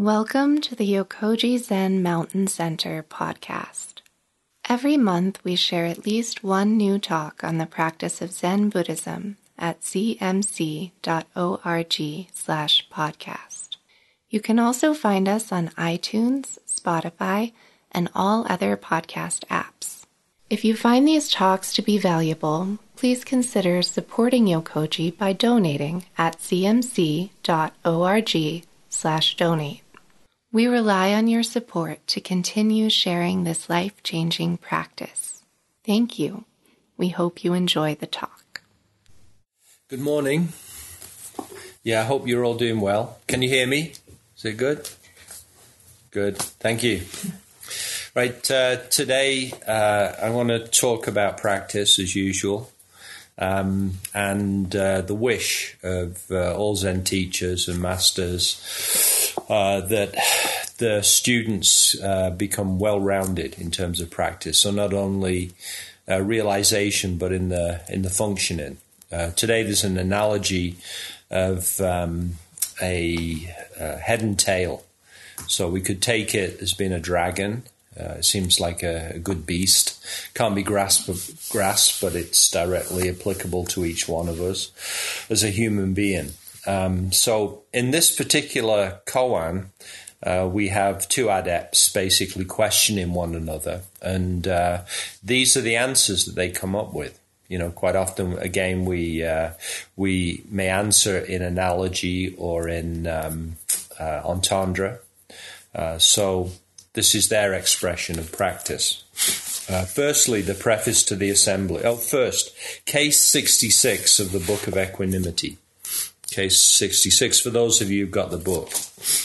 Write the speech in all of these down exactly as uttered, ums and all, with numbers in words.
Welcome to the Yokoji Zen Mountain Center podcast. Every month we share at least one new talk on the practice of Zen Buddhism at c m c dot org slash podcast. You can also find us on iTunes, Spotify, and all other podcast apps. If you find these talks to be valuable, please consider supporting Yokoji by donating at c m c dot org slash donate. We rely on your support to continue sharing this life-changing practice. Thank you. We hope you enjoy the talk. Good morning. Yeah, I hope you're all doing well. Can you hear me? Is it good? Good. Thank you. Right, uh, today uh, I want to talk about practice as usual. Um, and uh, the wish of uh, all Zen teachers and masters uh, that the students uh, become well-rounded in terms of practice. So not only uh, realization, but in the in the functioning. Uh, today there's an analogy of um, a, a head and tail. So we could take it as being a dragon. Uh, it seems like a, a good beast. Can't be grasped, grasped, but it's directly applicable to each one of us as a human being. Um, so in this particular koan, uh, we have two adepts basically questioning one another. And uh, these are the answers that they come up with. You know, quite often, again, we uh, we may answer in analogy or in um, uh, entendre. Uh, so... This is their expression of practice. Uh, firstly, the preface to the assembly. Oh, first, case sixty-six of the Book of Equanimity. Case sixty-six, for those of you who've got the book.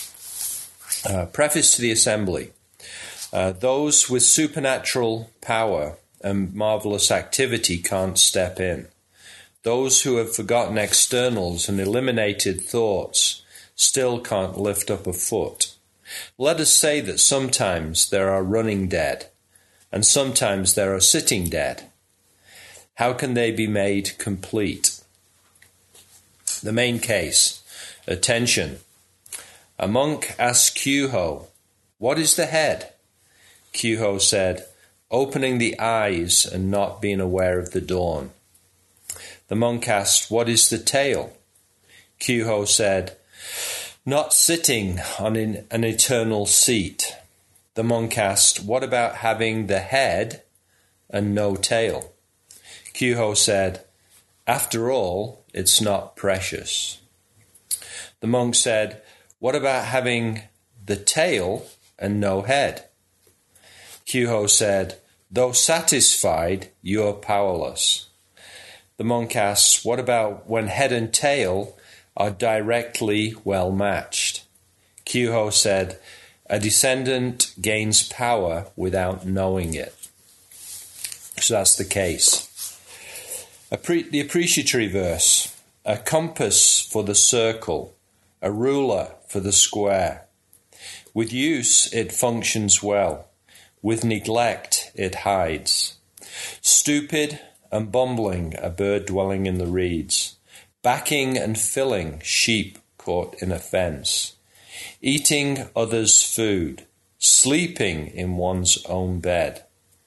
Uh, preface to the assembly. Uh, those with supernatural power and marvelous activity can't step in. Those who have forgotten externals and eliminated thoughts still can't lift up a foot. Let us say that sometimes there are running dead, and sometimes there are sitting dead. How can they be made complete? The main case. Attention. A monk asked Kyuho, "What is the head?" Kyuho said, "Opening the eyes and not being aware of the dawn." The monk asked, "What is the tail?" Kyuho said, "Not sitting on an, an eternal seat." The monk asked, "What about having the head and no tail?" Kyuho said, "After all, it's not precious." The monk said, "What about having the tail and no head?" Kyuho said, "Though satisfied, you're powerless." The monk asked, "What about when head and tail are directly well matched?" Kyuho said, "A descendant gains power without knowing it." So that's the case. Appre- the appreciatory verse. A compass for the circle, a ruler for the square. With use it functions well, with neglect it hides. Stupid and bumbling a bird dwelling in the reeds. Backing and filling sheep caught in a fence, eating others' food, sleeping in one's own bed.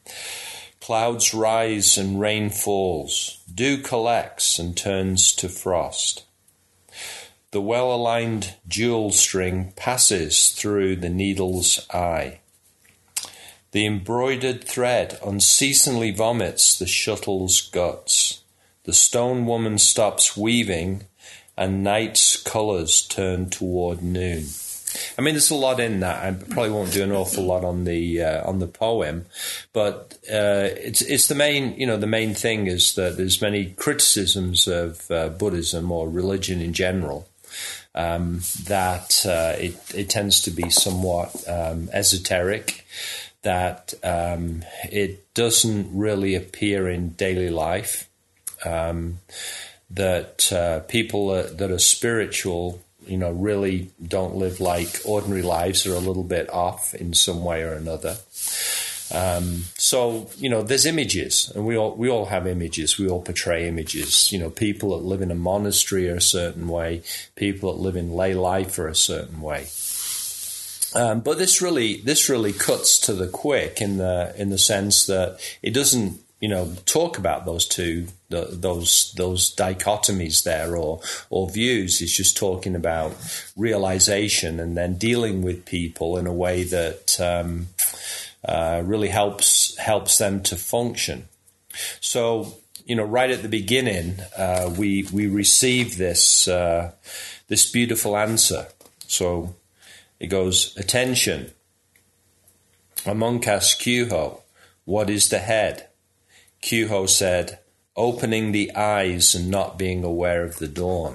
Clouds rise and rain falls, dew collects and turns to frost. The well-aligned jewel string passes through the needle's eye. The embroidered thread unceasingly vomits the shuttle's guts. The stone woman stops weaving, and night's colours turn toward noon. I mean, there's a lot in that. I probably won't do an awful lot on the uh, on the poem, but uh, it's it's the main you know the main thing is that there's many criticisms of uh, Buddhism or religion in general. Um, that uh, it it tends to be somewhat um, esoteric. That um, it doesn't really appear in daily life. Um, that uh, people uh, that are spiritual, you know, really don't live like ordinary lives, are a little bit off in some way or another. Um, so, you know, there's images, and we all we all have images. We all portray images. You know, people that live in a monastery are a certain way. People that live in lay life are a certain way. Um, but this really this really cuts to the quick in the in the sense that it doesn't, you know, talk about those two the, those those dichotomies there or or views. It's just talking about realization and then dealing with people in a way that um, uh, really helps helps them to function. So, you know, right at the beginning, uh, we we receive this uh, this beautiful answer. So it goes, attention, Amonkas Kyuho, what is the head? Kyuho said, opening the eyes and not being aware of the dawn.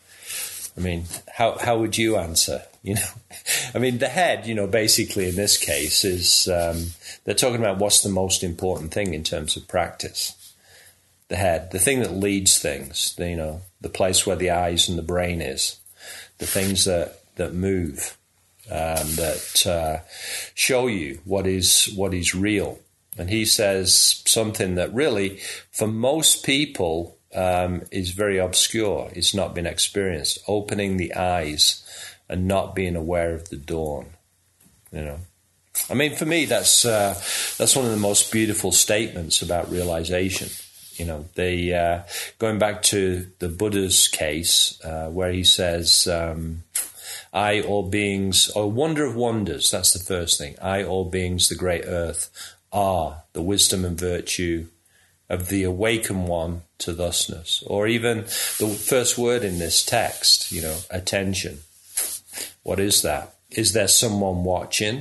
I mean, how how would you answer? You know, I mean, the head, you know, basically in this case is, um, they're talking about what's the most important thing in terms of practice. The head, the thing that leads things, the, you know, the place where the eyes and the brain is, the things that, that move. Um, that uh, show you what is what is real. And he says something that really, for most people, um, is very obscure. It's not been experienced. Opening the eyes and not being aware of the dawn. You know, I mean, for me, that's uh, that's one of the most beautiful statements about realization. You know, the uh, going back to the Buddha's case, uh, where he says. Um, I, all beings, or wonder of wonders, that's the first thing. I, all beings, the great earth, are the wisdom and virtue of the awakened one to thusness. Or even the first word in this text, you know, attention. What is that? Is there someone watching?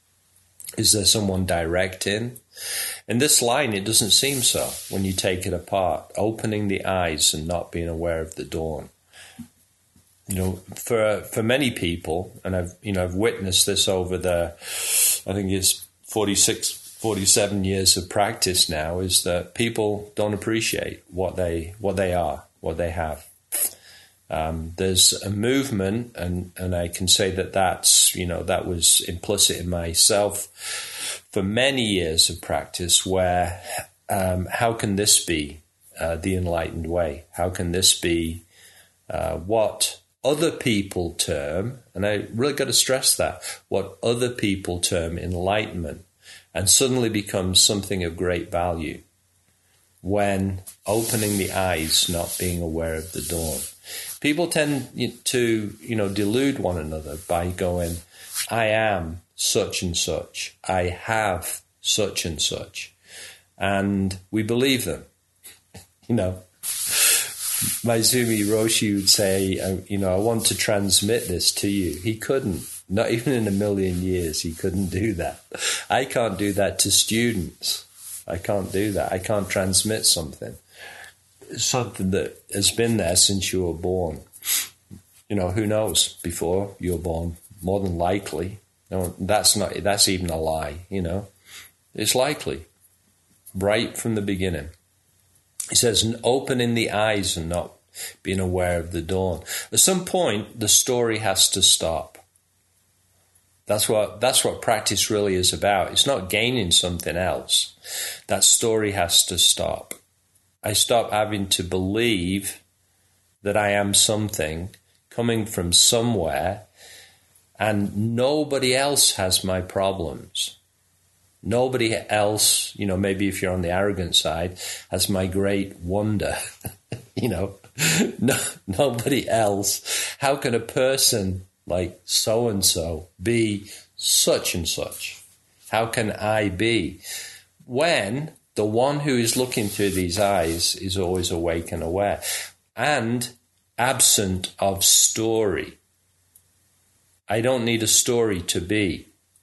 Is there someone directing? In this line, it doesn't seem so when you take it apart. Opening the eyes and not being aware of the dawn. You know, for for many people, and I've you know I've witnessed this over the, I think it's forty-six, forty-seven years of practice now, is that people don't appreciate what they what they are, what they have. Um, there's a movement, and and I can say that that's you know that was implicit in myself for many years of practice. Where um, how can this be uh, the enlightened way? How can this be uh, what other people term, and I really got to stress that, what other people term enlightenment, and suddenly becomes something of great value when opening the eyes, not being aware of the dawn. People tend to, you know, delude one another by going, I am such and such, I have such and such, and we believe them, you know. Maizumi Roshi would say, uh, you know, I want to transmit this to you. He couldn't. Not even in a million years, he couldn't do that. I can't do that to students. I can't do that. I can't transmit something. Something that has been there since you were born. You know, who knows before you were born? More than likely. No, that's not, that's even a lie, you know. It's likely. Right from the beginning. He says, opening the eyes and not being aware of the dawn. At some point, the story has to stop. That's what that's what practice really is about. It's not gaining something else. That story has to stop. I stop having to believe that I am something coming from somewhere, and nobody else has my problems. Nobody else, you know, maybe if you're on the arrogant side, has my great wonder. you know, no, nobody else. How can a person like so-and-so be such and such? How can I be? When the one who is looking through these eyes is always awake and aware and absent of story. I don't need a story to be.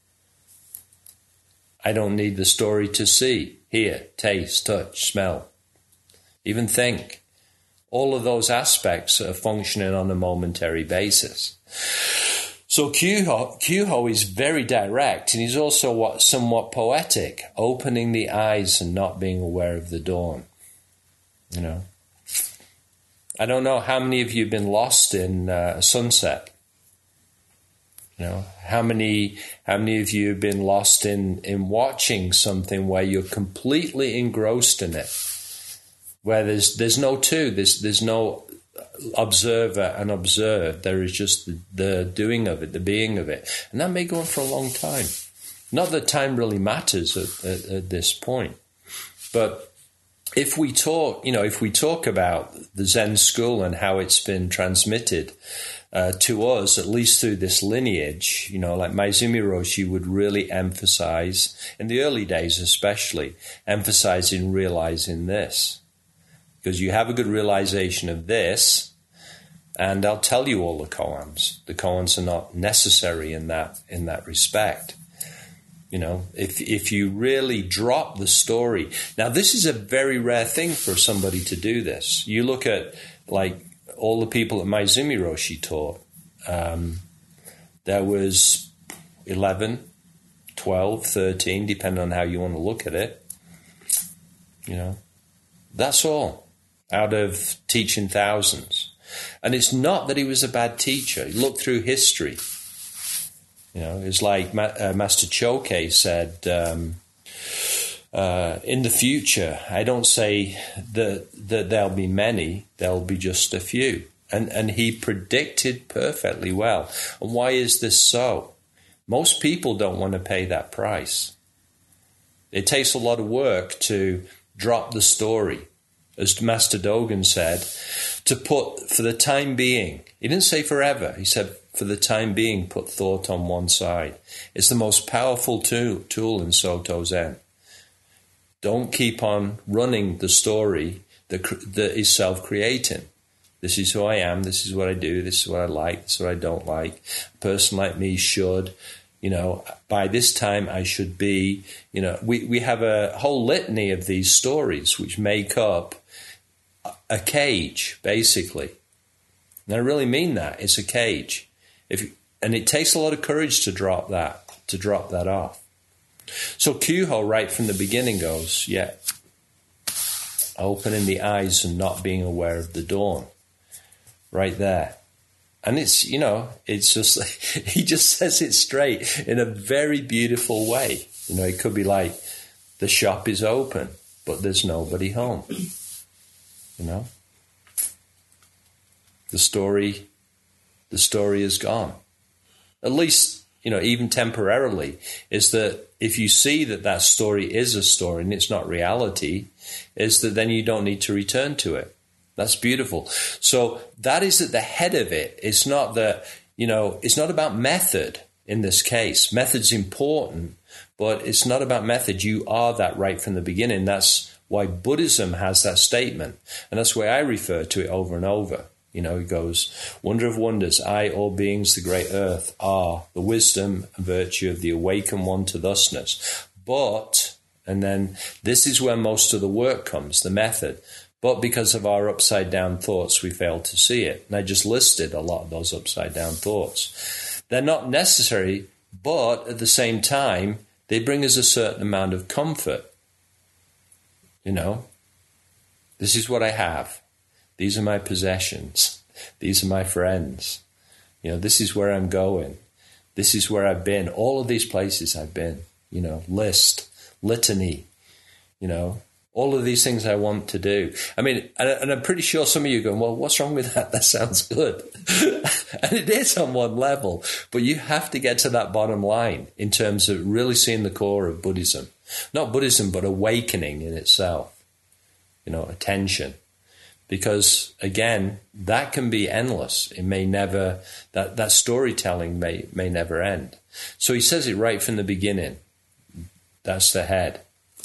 I don't need the story to see, hear, taste, touch, smell, even think. All of those aspects are functioning on a momentary basis. So Kyuho, Kyuho is very direct, and he's also what, somewhat poetic, opening the eyes and not being aware of the dawn. You know, I don't know how many of you have been lost in uh, a sunset. You know, how many how many of you have been lost in, in watching something where you're completely engrossed in it, where there's there's no two, there's there's no observer and observed. There is just the, the doing of it, the being of it. And that may go on for a long time. Not that time really matters at, at, at this point. But if we talk, you know, if we talk about the Zen school and how it's been transmitted uh, to us, at least through this lineage, you know, like Maezumi Roshi would really emphasize, in the early days especially, emphasizing realizing this. Because you have a good realization of this, and I'll tell you all the koans. The koans are not necessary in that in that respect. You know, if if you really drop the story. Now, this is a very rare thing for somebody to do this. You look at, like, all the people that Maezumi Roshi taught. Um, there was eleven, twelve, thirteen, depending on how you want to look at it. You know, that's all. Out of teaching thousands. And it's not that he was a bad teacher. Look through history. You know, it's like Ma- uh, Master Choke said, um, uh, in the future, I don't say that, that there'll be many, there'll be just a few. And, and he predicted perfectly well. And why is this so? Most people don't want to pay that price. It takes a lot of work to drop the story. As Master Dogen said, to put, for the time being, he didn't say forever, he said, for the time being, put thought on one side. It's the most powerful tool, tool in Soto Zen. Don't keep on running the story that, that is self-creating. This is who I am, this is what I do, this is what I like, this is what I don't like. A person like me should, you know, by this time I should be, you know, we, we have a whole litany of these stories which make up a cage, basically. And I really mean that. It's a cage. If and it takes a lot of courage to drop that, to drop that off. So Kyuho, right from the beginning, goes, yeah, opening the eyes and not being aware of the dawn. Right there. And it's, you know, it's just, he just says it straight in a very beautiful way. You know, it could be like, the shop is open, but there's nobody home. You know, the story, the story is gone. At least, you know, even temporarily, is that if you see that that story is a story and it's not reality, is that then you don't need to return to it. That's beautiful. So that is at the head of it. It's not that, you know, it's not about method in this case. Method's important, but it's not about method. You are that right from the beginning. That's why Buddhism has that statement. And that's why I refer to it over and over. You know, it goes, wonder of wonders, I, all beings, the great earth, are the wisdom and virtue of the awakened one to thusness. But, and then this is where most of the work comes, the method. But because of our upside down thoughts, we fail to see it. And I just listed a lot of those upside down thoughts. They're not necessary, but at the same time, they bring us a certain amount of comfort. You know, this is what I have. These are my possessions. These are my friends. You know, this is where I'm going. This is where I've been. All of these places I've been, you know, list, litany, you know, all of these things I want to do. I mean, and, and I'm pretty sure some of you are going, well, what's wrong with that? That sounds good. And it is on one level, but you have to get to that bottom line in terms of really seeing the core of Buddhism. Not Buddhism, but awakening in itself, you know, attention. Because, again, that can be endless. It may never, that, that storytelling may, may never end. So he says it right from the beginning. That's the head.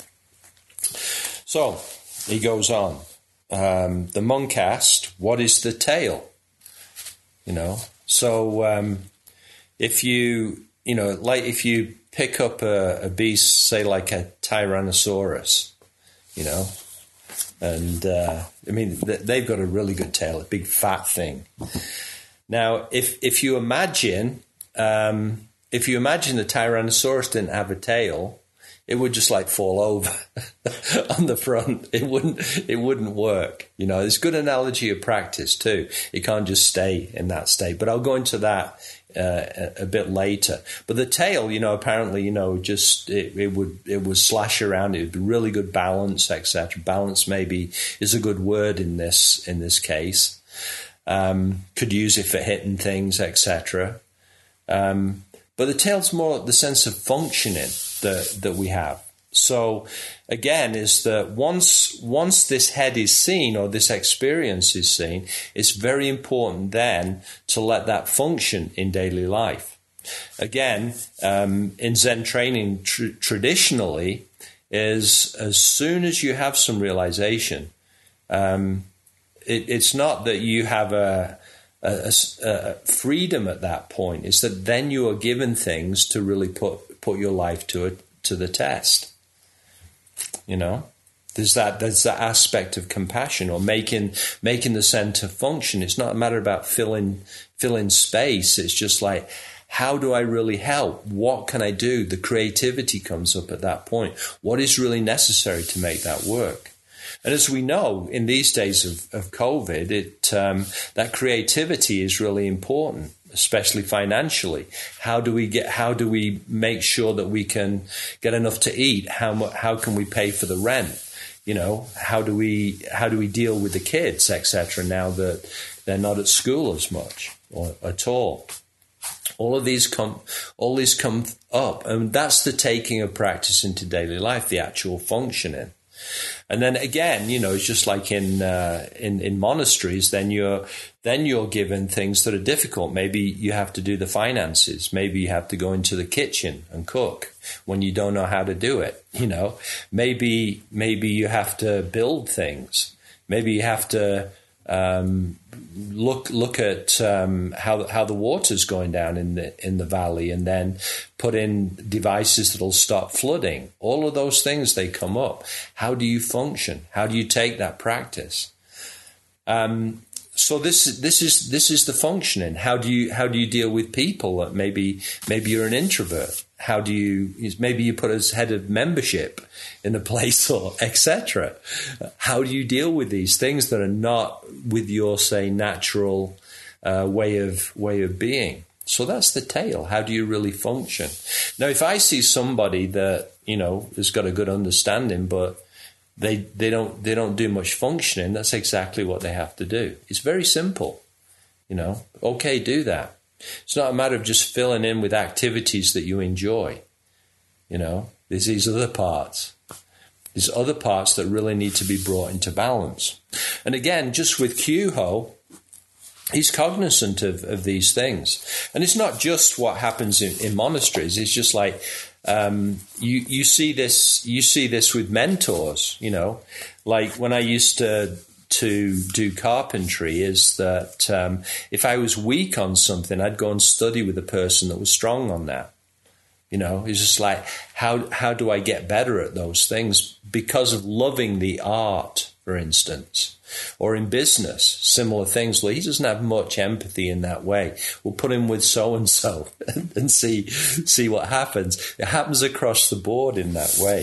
So, he goes on. Um, the monk asked, what is the tail? You know, so um, if you, you know, like if you pick up a, a beast, say like a Tyrannosaurus, you know, and uh, I mean, they've got a really good tail, a big fat thing. Now, if if you imagine, um, if you imagine the Tyrannosaurus didn't have a tail, it would just like fall over on the front. It wouldn't, it wouldn't work. You know, it's a good analogy of practice too. It can't just stay in that state, but I'll go into that uh, a, a bit later. But the tail, you know, apparently, you know, just, it, it would, it would slash around. It would be really good balance, et cetera. Balance maybe is a good word in this, in this case. um, could use it for hitting things, et cetera. Um, but the tail's more the sense of functioning that that we have. So again, is that once once this head is seen or this experience is seen, it's very important then to let that function in daily life. Again, um, in Zen training, tr- traditionally, is as soon as you have some realization, um, it, it's not that you have a, a, a freedom at that point. It's that then you are given things to really put put your life to it to the test. You know, there's that there's that aspect of compassion or making making the center function. It's not a matter about filling filling space. It's just like, how do I really help? What can I do? The creativity comes up at that point. What is really necessary to make that work? And as we know, in these days of, of COVID, it um, that creativity is really important, especially financially. How do we get? How do we make sure that we can get enough to eat? How mu- How can we pay for the rent? You know, how do we how do we deal with the kids, et cetera? Now that they're not at school as much or at all. All of these come, all these come up, and that's the taking of practice into daily life, the actual functioning. And then again, you know, it's just like in uh, in in monasteries. Then you're then you're given things that are difficult. Maybe you have to do the finances. Maybe you have to go into the kitchen and cook when you don't know how to do it. You know, maybe maybe you have to build things. Maybe you have to um, look look at um, how how the water's going down in the in the valley, and then put in devices that'll stop flooding. All of those things, they come up. How do you function? How do you take that practice? Um, so this this is this is the functioning. How do you how do you deal with people? Maybe maybe you're an introvert. How do you maybe you put as head of membership in a place, or et cetera. How do you deal with these things that are not with your, say, natural uh, way of way of being? So that's the tail. How do you really function? Now, if I see somebody that, you know, has got a good understanding, but they they don't they don't do much functioning, that's exactly what they have to do. It's very simple. You know, okay, do that. It's not a matter of just filling in with activities that you enjoy. You know, there's these other parts. There's other parts that really need to be brought into balance. And again, just with Kyuho, he's cognizant of, of these things. And it's not just what happens in, in monasteries. It's just like um, you you see this you see this with mentors, you know. Like when I used to to do carpentry, is that um, if I was weak on something, I'd go and study with a person that was strong on that. You know, it's just like, how how do I get better at those things? Because of loving the art, for instance. Or in business, similar things. Well, he doesn't have much empathy in that way. We'll put him with so-and-so and see see what happens. It happens across the board in that way.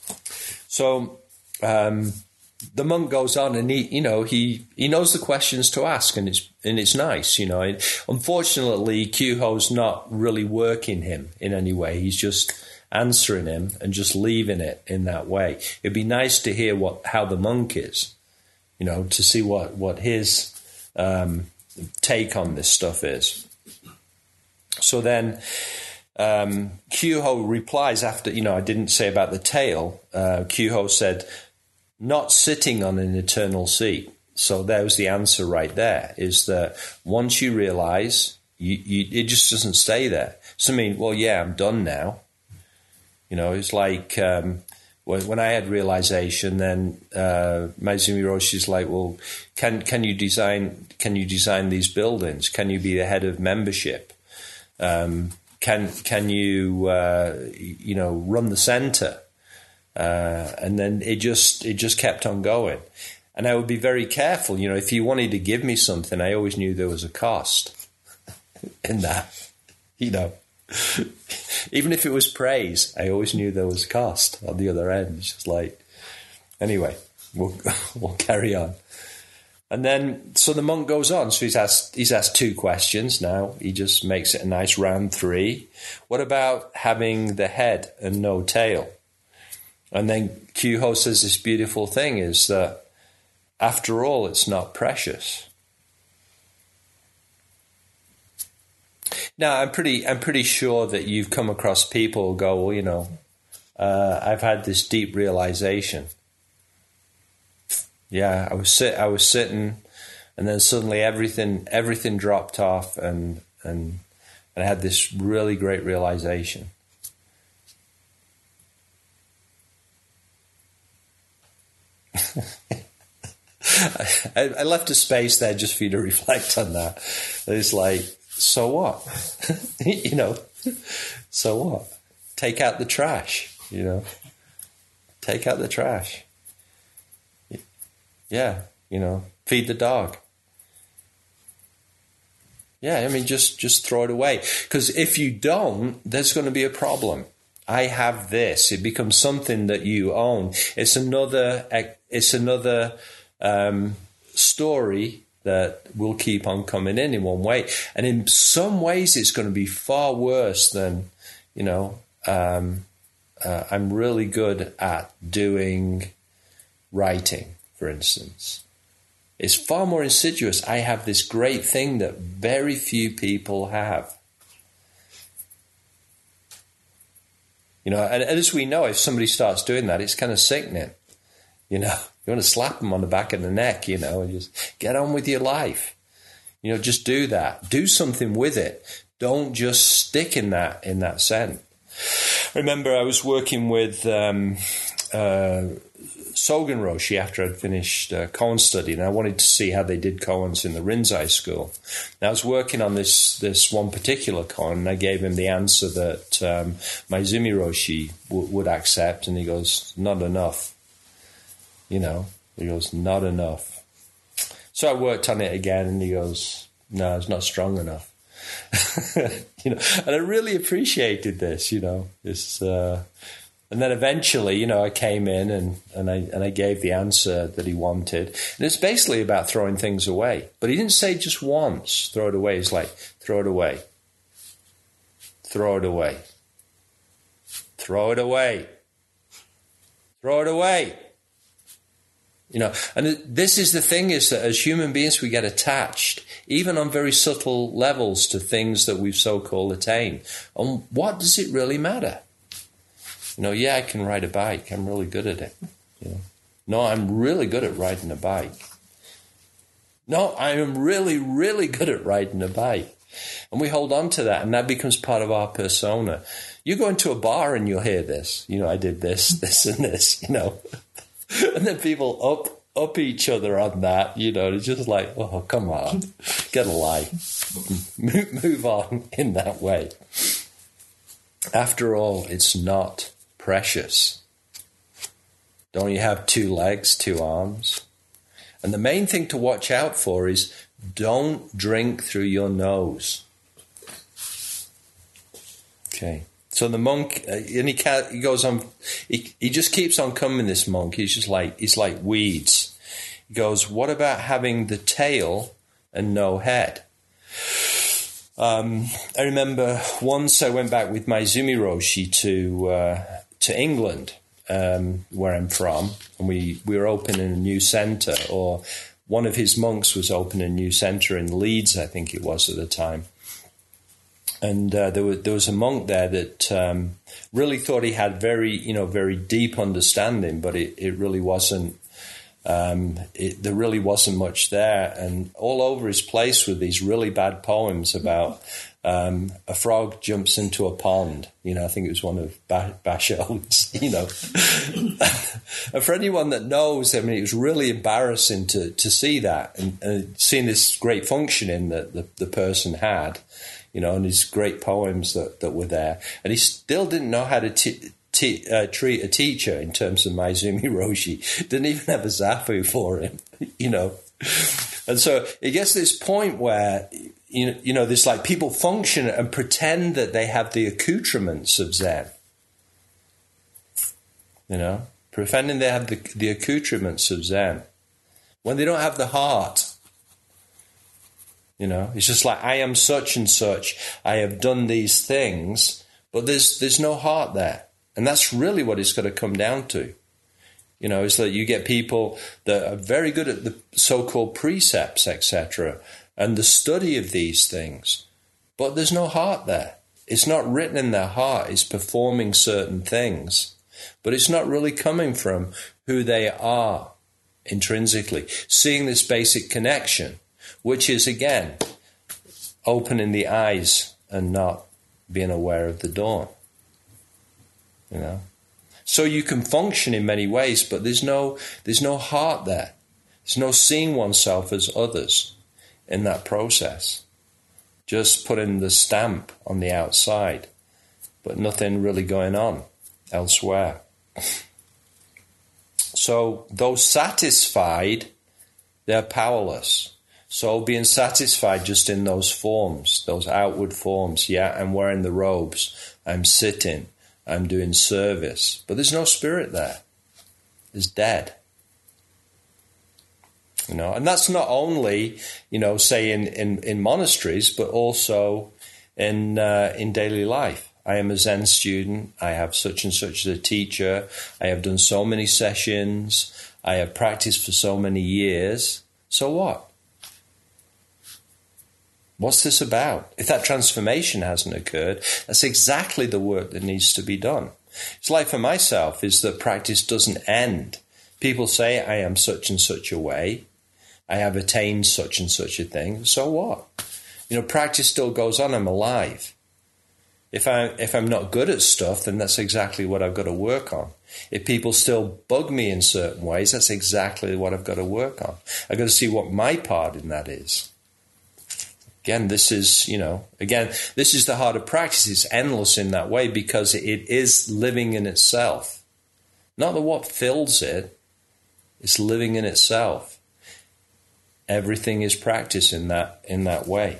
So um, the monk goes on, and he, you know, he, he knows the questions to ask, and it's and it's nice, you know. And unfortunately, Kyuho's not really working him in any way. He's just answering him and just leaving it in that way. It'd be nice to hear what how the monk is. You know, to see what, what his um, take on this stuff is. So then um, Kyuho replies after, you know, I didn't say about the tail. Uh, Kyuho said, not sitting on an eternal seat. So there was the answer right there, is that once you realize, you, you, it just doesn't stay there. So I mean, well, yeah, I'm done now. You know, it's like... Um, When I had realization, then uh, Maezumi Roshi's like, well, can can you design can you design these buildings? Can you be the head of membership? Um, can can you uh, you know run the center? Uh, and then it just it just kept on going. And I would be very careful. You know, if you wanted to give me something, I always knew there was a cost in that. You know. Even if it was praise, I always knew there was cost on the other end. It's just like, anyway, we'll we'll carry on. And then, so the monk goes on. So he's asked he's asked two questions now. He just makes it a nice round three. What about having the head and no tail? And then Kyuho says this beautiful thing is that, after all, it's not precious. No, I'm pretty. I'm pretty sure that you've come across people who go, well, you know, uh, I've had this deep realization. Yeah, I was sit. I was sitting, and then suddenly everything everything dropped off, and and and I had this really great realization. I, I left a space there just for you to reflect on that. It's like, so what? you know, so what? Take out the trash, you know. Take out the trash. Yeah, you know, feed the dog. Yeah, I mean, just, just throw it away. Because if you don't, there's going to be a problem. I have this. It becomes something that you own. It's another, it's another um, story that will keep on coming in in one way. And in some ways, it's going to be far worse than, you know, um, uh, I'm really good at doing writing, for instance. It's far more insidious. I have this great thing that very few people have. You know, and as we know, if somebody starts doing that, it's kind of sickening. You know, you want to slap them on the back of the neck, you know, and just get on with your life. You know, just do that. Do something with it. Don't just stick in that, in that scent. I remember I was working with um, uh, Sogen Roshi after I'd finished uh, koan study, and I wanted to see how they did koans in the Rinzai school. And I was working on this this one particular koan, and I gave him the answer that um, Maizumi Roshi w- would accept, and he goes, not enough. You know, he goes, not enough. So I worked on it again, and he goes, no, it's not strong enough. you know, and I really appreciated this, you know, this... Uh, And then eventually, you know, I came in and, and I and I gave the answer that he wanted. And it's basically about throwing things away. But he didn't say just once, throw it away. He's like, throw it away. Throw it away. Throw it away. Throw it away. You know, and this is the thing, is that as human beings, we get attached, even on very subtle levels, to things that we've so-called attained. And what does it really matter? You know, yeah, I can ride a bike. I'm really good at it. You know, no, I'm really good at riding a bike. No, I am really, really good at riding a bike. And we hold on to that, and that becomes part of our persona. You go into a bar and you'll hear this. You know, I did this, this, and this, you know. And then people up up each other on that, you know. It's just like, oh, come on. Get a life. Move, move on in that way. After all, it's not precious. Don't you have two legs, two arms? And the main thing to watch out for is don't drink through your nose. Okay. So the monk, uh, and he, he goes on, he, he just keeps on coming, this monk. He's just like, he's like weeds. He goes, what about having the tail and no head? Um, I remember once I went back with Maizumi Roshi to uh, to England, um, where I'm from, and we, we were opening a new centre, or one of his monks was opening a new centre in Leeds, I think it was at the time. And uh, there was there was a monk there that um, really thought he had very you know very deep understanding, but it, it really wasn't. Um, it, there really wasn't much there, and all over his place were these really bad poems about um, a frog jumps into a pond. You know, I think it was one of ba- Basho's. You know, and for anyone that knows, I mean, it was really embarrassing to to see that, and, and seeing this great functioning that the, the person had. You know, and his great poems that, that were there, and he still didn't know how to. T- T- uh, treat a teacher in terms of Maizumi Roshi. Didn't even have a zafu for him, you know. And so it gets to this point where, you know, you know, there's like people function and pretend that they have the accoutrements of Zen. You know, pretending they have the, the accoutrements of Zen when they don't have the heart. You know, it's just like, I am such and such. I have done these things, but there's there's no heart there. And that's really what it's got to come down to. You know, is that you get people that are very good at the so-called precepts, et cetera, and the study of these things. but there's no heart there. It's not written in their heart. It's performing certain things, but it's not really coming from who they are intrinsically. Seeing this basic connection, which is, again, opening the eyes and not being aware of the dawn. You know? So you can function in many ways, but there's no there's no heart there. There's no seeing oneself as others in that process. Just putting the stamp on the outside, but nothing really going on elsewhere. So those satisfied, they're powerless. So being satisfied just in those forms, those outward forms, yeah, I'm wearing the robes, I'm sitting, I'm doing service, but there's no spirit there. It's dead. You know, and that's not only, you know, say in, in, in monasteries, but also in uh, in daily life. I am a Zen student. I have such and such as a teacher. I have done so many sessions. I have practiced for so many years. So what? What's this about? If that transformation hasn't occurred, that's exactly the work that needs to be done. It's like for myself is that practice doesn't end. People say I am such and such a way. I have attained such and such a thing. So what? You know, practice still goes on. I'm alive. If I if I'm not good at stuff, then that's exactly what I've got to work on. If people still bug me in certain ways, that's exactly what I've got to work on. I've got to see what my part in that is. Again, this is, you know, again, this is the heart of practice. It's endless in that way because it is living in itself. Not that what fills it, it's living in itself. Everything is practice in that in that way.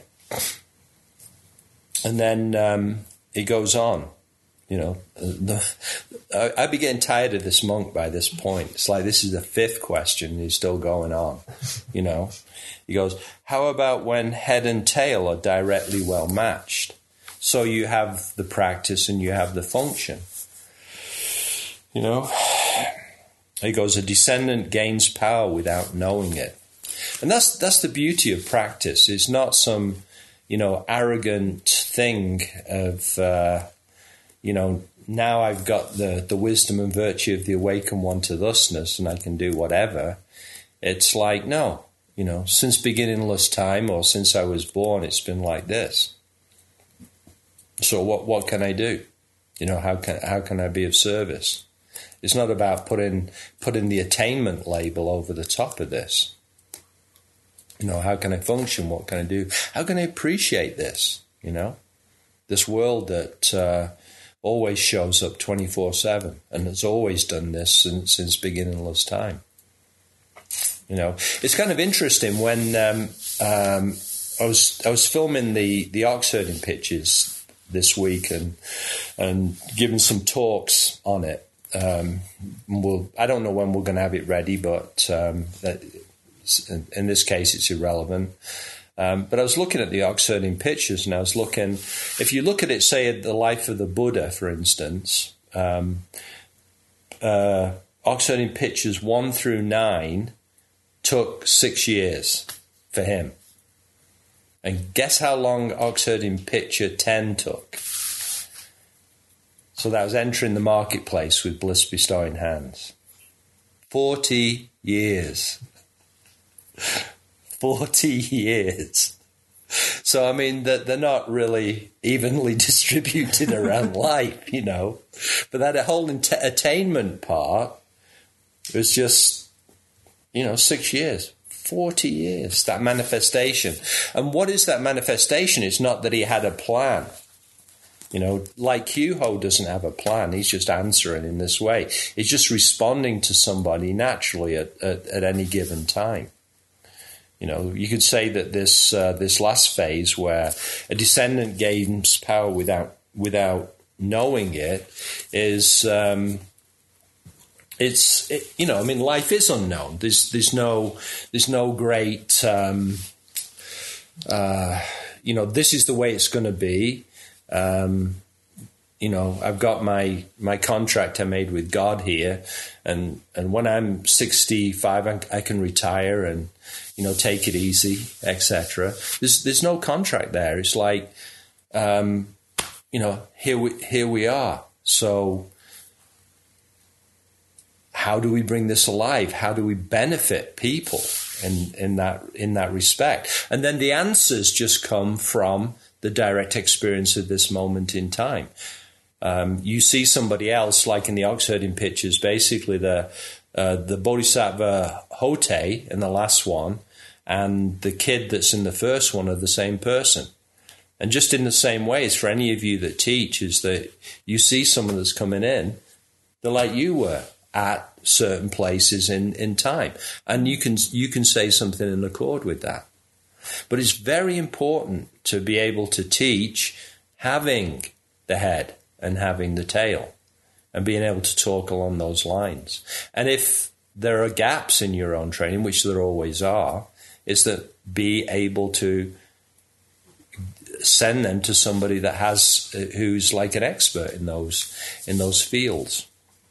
And then um, it goes on, you know. The, I, I'd be getting tired of this monk by this point. It's like this is the fifth question and he's still going on, you know. He goes, how about when head and tail are directly well matched? So you have the practice and you have the function, you know. He goes, a descendant gains power without knowing it. And that's that's the beauty of practice. It's not some, you know, arrogant thing of, uh, you know, now I've got the, the wisdom and virtue of the awakened one to thusness and I can do whatever. It's like, no, you know, since beginningless time or since I was born, it's been like this. So what what can I do? You know, how can how can I be of service? It's not about putting putting the attainment label over the top of this. You know, how can I function? What can I do? How can I appreciate this? You know, this world that uh, always shows up twenty-four seven and has always done this since, since beginningless time. You know, it's kind of interesting when um, um, I was I was filming the the ox herding pictures this week and and giving some talks on it. Um, we'll, I don't know when we're going to have it ready, but um, that, in this case, it's irrelevant. Um, but I was looking at the ox herding pictures, and I was looking. If you look at it, say at the life of the Buddha, for instance, um, uh, ox herding pictures one through nine took six years for him, and guess how long ox herding picture ten took? So that was entering the marketplace with bliss bestowing hands. Forty years. Forty years. So, I mean, that they're not really evenly distributed around life, you know. But that whole attainment part was just, you know, six years. Forty years, that manifestation. And what is that manifestation? It's not that he had a plan. You know, like Kyuho doesn't have a plan. He's just answering in this way. He's just responding to somebody naturally at, at, at any given time. You know, you could say that this uh, this last phase where a descendant gains power without without knowing it is, um, it's it, you know, I mean, life is unknown. There's there's no there's no great, um, uh, you know, this is the way it's going to be. Um, you know, I've got my, my contract I made with God here, and, and when I'm sixty-five, I, I can retire and, you know, take it easy, et cetera. There's there's no contract there. It's like um, you know, here we here we are. So how do we bring this alive? How do we benefit people in, in that in that respect? And then the answers just come from the direct experience of this moment in time. Um, you see somebody else, like in the ox herding pictures, basically the uh, the Bodhisattva Hote in the last one and the kid that's in the first one are the same person. And just in the same ways, for any of you that teach, is that you see someone that's coming in, they're like you were at certain places in, in time. And you can you can say something in accord with that. But it's very important to be able to teach having the head and having the tail and being able to talk along those lines. And if there are gaps in your own training, which there always are, is that be able to send them to somebody that has who's like an expert in those in those fields.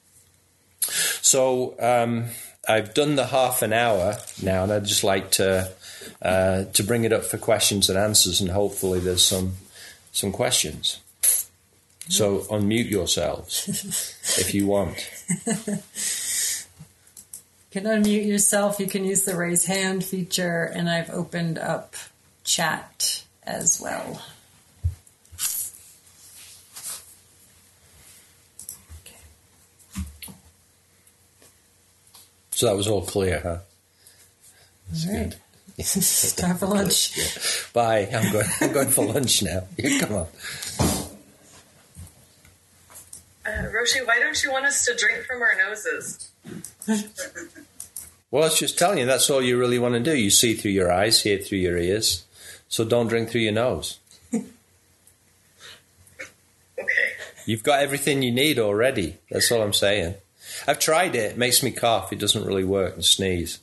So um, I've done the half an hour now, and I'd just like to uh, to bring it up for questions and answers, and hopefully there's some some questions. So unmute yourselves if you want. You can unmute yourself. You can use the raise hand feature, and I've opened up chat as well. Okay. So that was all clear, huh? That's all right. It's time for lunch. Yeah. Bye. I'm going. I'm going for lunch now. You come on. Uh, Roshi, why don't you want us to drink from our noses? Well, I was just telling you, that's all you really want to do. You see through your eyes, hear through your ears. So don't drink through your nose. Okay. You've got everything you need already. That's all I'm saying. I've tried it. It makes me cough. It doesn't really work, and sneeze.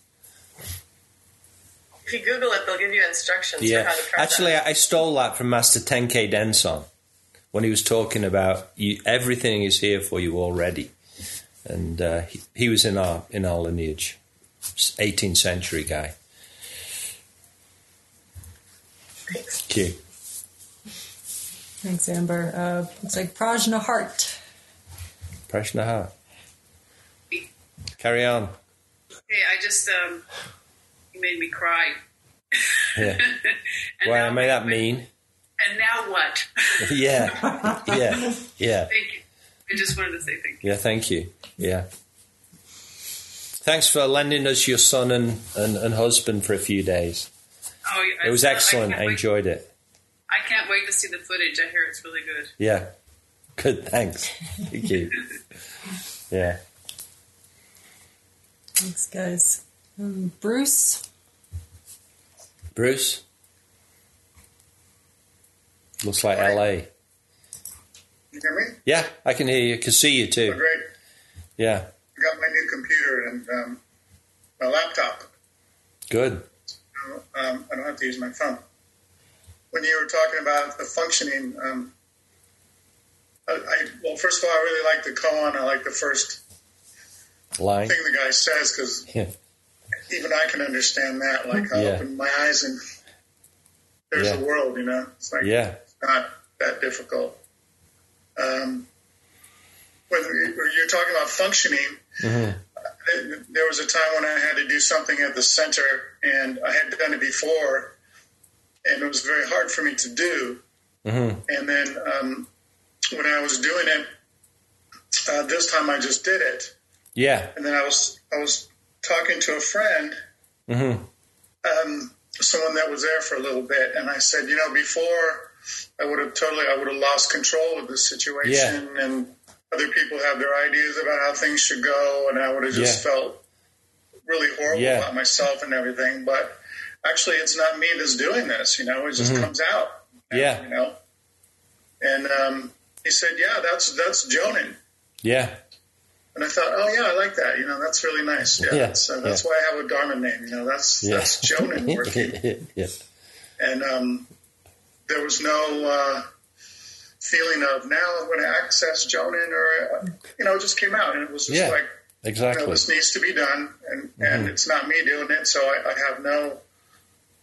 If you Google it, they'll give you instructions Yeah. for how to try Actually, that. I stole that from Master Tenkei Denson when he was talking about you, everything is here for you already. And uh, he, he was in our in our lineage, eighteenth century guy. Thanks. Thank you. Thanks, Amber. Uh, looks like Prajna Hart. Prajna Hart. Carry on. Hey, I just, um, you made me cry. Yeah. And Why now- am I that mean? And now what? Yeah. Yeah. Yeah. Thank you. I just wanted to say thank you. Yeah, thank you. Yeah. Thanks for lending us your son and, and, and husband for a few days. Oh, yeah, It was I- excellent. I, I can't wait- enjoyed it. I can't wait to see the footage. I hear it's really good. Yeah. Good, thanks. Thank you. Yeah. Thanks, guys. Um, Bruce. Bruce? Looks like L A. You hear me? Yeah, I can hear you. I can see you Oh, too. great. Yeah. I got my new computer and um, my laptop. Good. So, um, I don't have to use my phone. When you were talking about the functioning, um, I, I well, first of all, I really like the koan. I like the first Line. thing the guy says because Yeah. even I can understand that. Like I Yeah. open my eyes and there's Yeah. the world. You know, it's like Yeah. it's not that difficult. Um, when you're talking about functioning, Mm-hmm. there was a time when I had to do something at the center, and I had done it before, and it was very hard for me to do. Mm-hmm. And then um, when I was doing it, uh, this time I just did it. Yeah. And then I was I was talking to a friend, Mm-hmm. um, someone that was there for a little bit, and I said, you know, before I would have totally I would have lost control of the situation, and other people have their ideas about how things should go, and I would have just Yeah. felt really horrible Yeah. about myself and everything. But actually, it's not me that's doing this. You know, it just Mhm. comes out. Yeah. You know. And um, he said, "Yeah, that's that's Jonin." Yeah. And I thought, "Oh yeah, I like that. You know, that's really nice. Yeah, Yeah. that's, uh, that's Yeah. why I have a Dharma name. You know, that's Yeah. that's Jonin working." Yeah. And um, there was no uh, feeling of now I'm going to access Jonin, or uh, you know, it just came out, and it was just Yeah. like, you Exactly. know, this needs to be done, and, Mm-hmm. and it's not me doing it, so I, I have no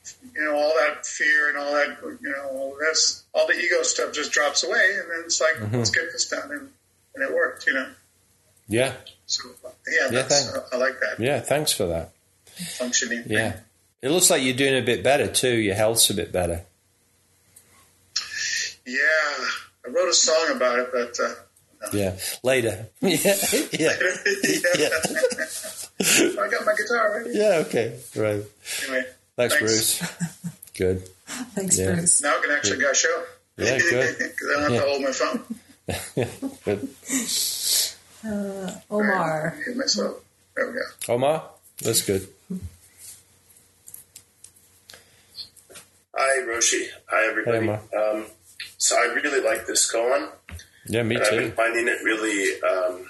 you know, all that fear and all that, you know, all this, all the ego stuff just drops away, and then it's like, mm-hmm. let's get this done, and, and it worked, you know. Yeah. So yeah, yeah that's, uh, I like that. Yeah, thanks for that. Functioning. Yeah, it looks like you're doing a bit better too. Your health's a bit better. Yeah, I wrote a song about it, but uh, no. yeah, later. yeah, yeah. yeah. I got my guitar ready. Yeah. Okay. Right. Anyway, thanks, thanks. Bruce. Good. Thanks, yeah. Bruce. Now I can actually good. go show. Yeah, good. Because I don't have yeah. to hold my phone. Good. Uh, Omar. Hit myself. There we go. Omar, that's good. Hi, Roshi. Hi, everybody. Hey, um, so I really like this koan. Yeah, me and too. I've been finding it really um,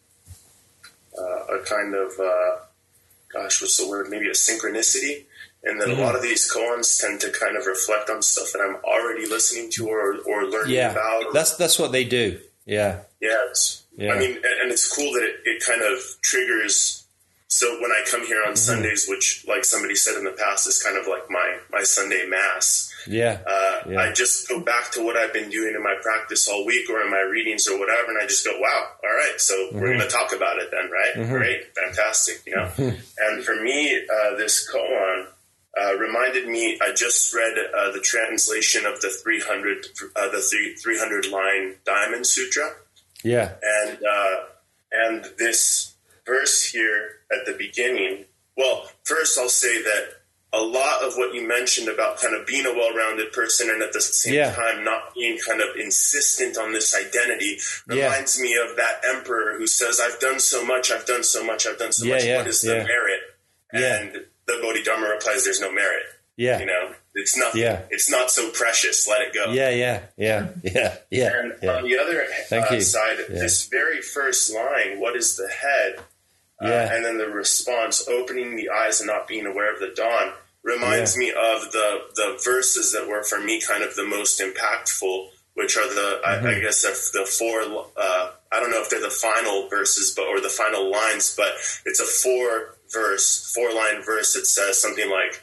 uh, a kind of, uh, gosh, what's the word? Maybe a synchronicity. And then mm-hmm. a lot of these koans tend to kind of reflect on stuff that I'm already listening to or, or learning yeah, about. Or, that's that's what they do. Yeah. Yeah, it's, yeah. I mean, and it's cool that it, it kind of triggers. So when I come here on mm-hmm. Sundays, which, like somebody said in the past, is kind of like my, my Sunday mass. Yeah. Uh, yeah. I just go back to what I've been doing in my practice all week or in my readings or whatever, and I just go, wow, all right, so mm-hmm. we're going to talk about it then, right? Mm-hmm. Great, fantastic, you know? And for me, uh, this koan uh, reminded me, I just read uh, the translation of the three hundred, uh, the three hundred line Diamond Sutra. Yeah. And, uh, and this verse here at the beginning, well, first I'll say that a lot of what you mentioned about kind of being a well-rounded person and at the same yeah. time not being kind of insistent on this identity reminds yeah. me of that emperor who says, I've done so much, I've done so much, I've done so yeah, much, yeah, what is yeah. the merit? Yeah. And the Bodhidharma replies, there's no merit. Yeah. You know, it's not, yeah. it's not so precious, let it go. Yeah, yeah, yeah, yeah, yeah. And yeah. on the other uh, side, yeah. this very first line, what is the head? Uh, yeah. And then the response, opening the eyes and not being aware of the dawn, reminds yeah. me of the, the verses that were for me kind of the most impactful, which are the, mm-hmm. I, I guess, the four, uh, I don't know if they're the final verses, but or the final lines, but it's a four verse, four line verse that says something like,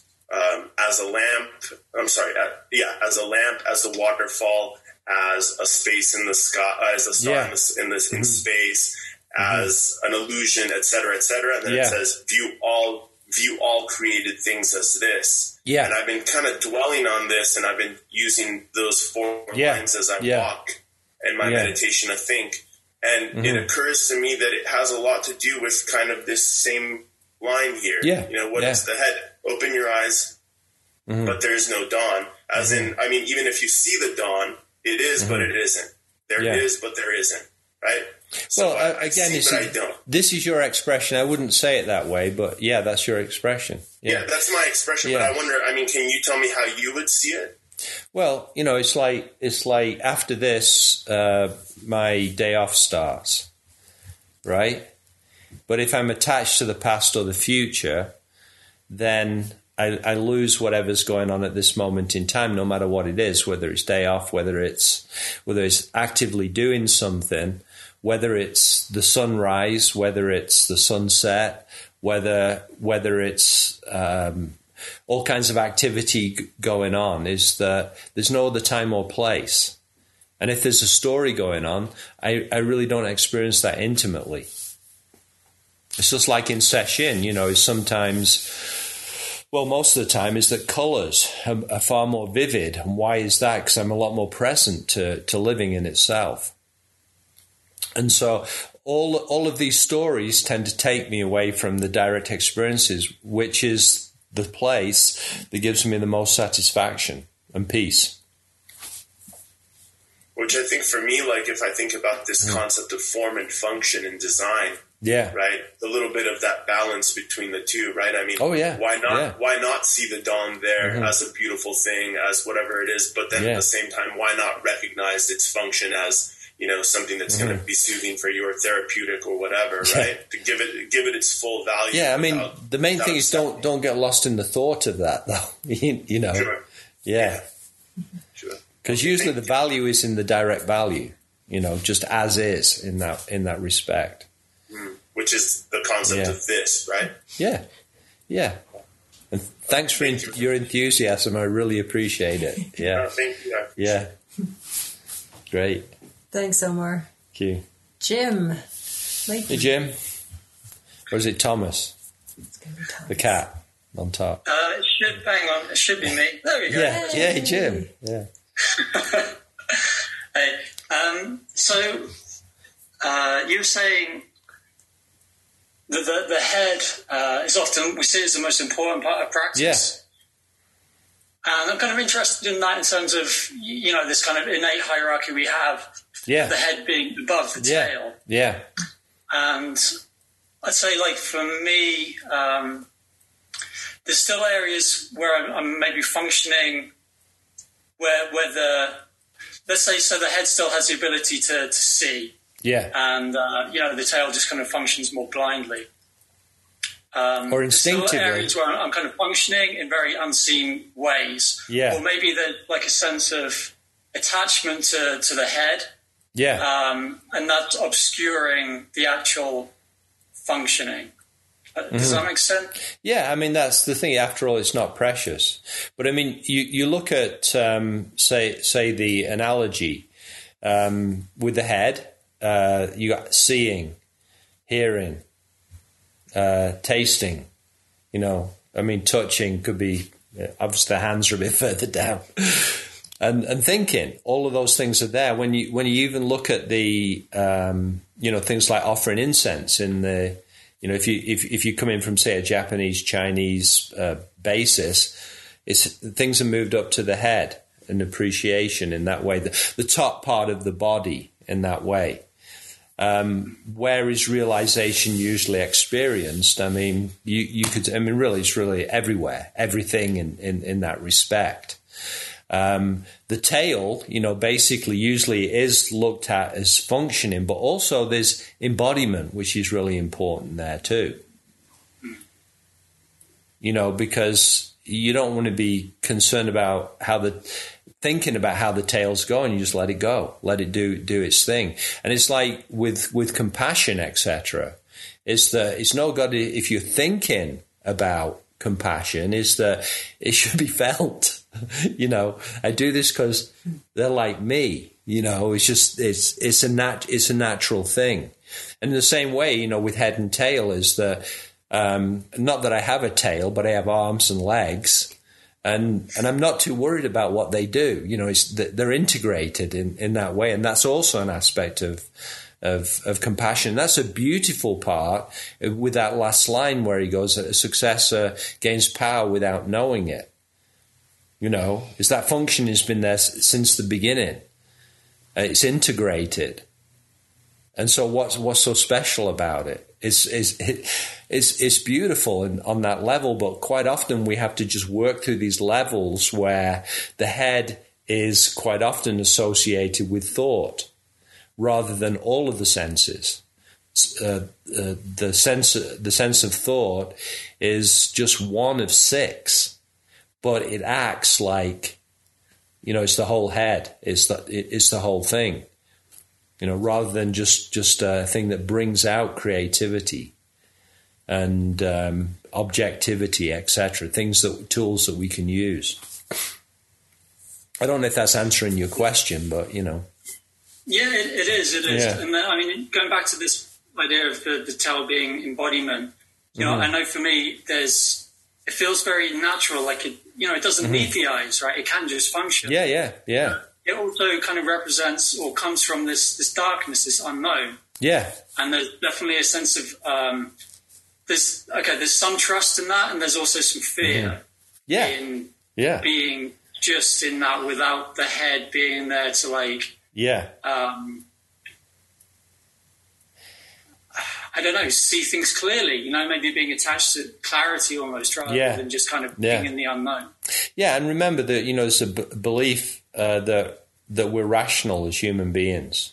um, as a lamp, I'm sorry, uh, yeah, as a lamp, as a waterfall, as a space in the sky, as a star yeah. in, the, in, this, in mm-hmm. space, as an illusion, et cetera, et cetera. And then yeah. it says, view all view all created things as this. Yeah. And I've been kind of dwelling on this, and I've been using those four yeah. lines as I yeah. walk in my yeah. meditation to think. And mm-hmm. it occurs to me that it has a lot to do with kind of this same line here. Yeah. You know, what yeah. is the head? Open your eyes, mm-hmm. but there's no dawn. As mm-hmm. in, I mean, even if you see the dawn, it is, mm-hmm. but it isn't. There yeah. is, but there isn't. Right? So well, I, I again, see, it's, but I don't. This is your expression. I wouldn't say it that way, but yeah, that's your expression. Yeah, yeah that's my expression. Yeah. But I wonder. I mean, can you tell me how you would see it? Well, you know, it's like it's like after this, uh, my day off starts, right? But if I'm attached to the past or the future, then I, I lose whatever's going on at this moment in time, no matter what it is, whether it's day off, whether it's whether it's actively doing something, whether it's the sunrise, whether it's the sunset, whether whether it's um, all kinds of activity g- going on, is that there's no other time or place. And if there's a story going on, I, I really don't experience that intimately. It's just like in sesshin, you know, sometimes, well, most of the time is that colors are, are far more vivid. And why is that? Because I'm a lot more present to, to living in itself. And so all all of these stories tend to take me away from the direct experiences, which is the place that gives me the most satisfaction and peace. Which I think for me, like if I think about this mm. concept of form and function and design, yeah, right, a little bit of that balance between the two, right? I mean, oh yeah, why not? Yeah. Why not see the dawn there mm-hmm. as a beautiful thing, as whatever it is? But then yeah. at the same time, why not recognize its function as, you know, something that's mm-hmm. going to be soothing for you or therapeutic or whatever, yeah. right? To give it give it its full value. Yeah, I mean, without, the main thing is don't don't get lost in the thought of that, though. you, you know, sure. yeah, sure. Because usually the value is in the direct value, you know, just as is in that in that respect. Mm. Which is the concept yeah. of this, right? Yeah, yeah. And thanks for in- your enthusiasm. I really appreciate it. Yeah. Oh, thank you. Yeah. Great. Thanks, Omar. Thank you. Jim. Hey, Jim. Or is it Thomas? It's gonna be Thomas. The cat on top. Uh, it should, hang on, it should be me. There we go. Yeah, yeah, hey, Jim. Yeah. Hey, um, so uh, you were saying that the, the head uh, is often, we see it as the most important part of practice. Yeah. And I'm kind of interested in that in terms of, you know, this kind of innate hierarchy we have, yeah. the head being above the yeah. tail. Yeah. And I'd say, like, for me, um, there's still areas where I'm, I'm maybe functioning where, where the, let's say, so the head still has the ability to, to see. Yeah. And, uh, you know, the tail just kind of functions more blindly. Um, or instinctively. Still areas where I'm kind of functioning in very unseen ways. Yeah. Or maybe the, like a sense of attachment to, to the head. Yeah. Um, and that's obscuring the actual functioning. Uh, does mm-hmm. that make sense? Yeah, I mean, that's the thing. After all, it's not precious. But I mean, you, you look at, um, say, say the analogy um, with the head, uh, you got seeing, hearing, uh, tasting, you know, I mean, touching could be, obviously the hands are a bit further down. And, and thinking, all of those things are there. When you when you even look at the, um, you know, things like offering incense in the, you know, if you if if you come in from, say, a Japanese, Chinese uh, basis, it's things are moved up to the head and appreciation in that way. The, the top part of the body in that way. Um, where is realization usually experienced? I mean, you you could. I mean, really, it's really everywhere, everything in in, in that respect. Um, the tail, you know, basically usually is looked at as functioning, but also there's embodiment, which is really important there too. You know, because you don't want to be concerned about how the, thinking about how the tail's going, you just let it go, let it do, do its thing. And it's like with, with compassion, et cetera. It's that it's no good if you're thinking about compassion, is that it should be felt. You know, I do this because they're like me. You know, it's just it's it's a nat it's a natural thing. And in the same way, you know, with head and tail is that um, not that I have a tail, but I have arms and legs, and and I'm not too worried about what they do. You know, it's they're integrated in, in that way, and that's also an aspect of. Of, of compassion. That's a beautiful part with that last line where he goes, a successor gains power without knowing it. You know, is that function has been there since the beginning. It's integrated. And so what's what's so special about it? It's, it's, it's, it's beautiful and on that level, but quite often we have to just work through these levels where the head is quite often associated with thought, rather than all of the senses. Uh, uh, the sense, the sense of thought is just one of six, but it acts like, you know, it's the whole head. It's the it's the whole thing. You know, rather than just just a thing that brings out creativity and um, objectivity, et cetera. Things that tools that we can use. I don't know if that's answering your question, but you know. Yeah, it, it is. It is. Yeah. And then, I mean, going back to this idea of the, the tail being embodiment, you know, mm-hmm. I know for me, there's, it feels very natural. Like it, you know, it doesn't mm-hmm. need the eyes, right? It can just function. Yeah, yeah, yeah. It also kind of represents or comes from this, this darkness, this unknown. Yeah. And there's definitely a sense of, um, there's, okay, there's some trust in that, and there's also some fear. Mm-hmm. Yeah. In yeah. being just in that without the head being there to like, Yeah. Um, I don't know, see things clearly, you know, maybe being attached to clarity almost rather yeah. than just kind of yeah. being in the unknown. Yeah, and remember that, you know, there's a b- belief uh, that that we're rational as human beings.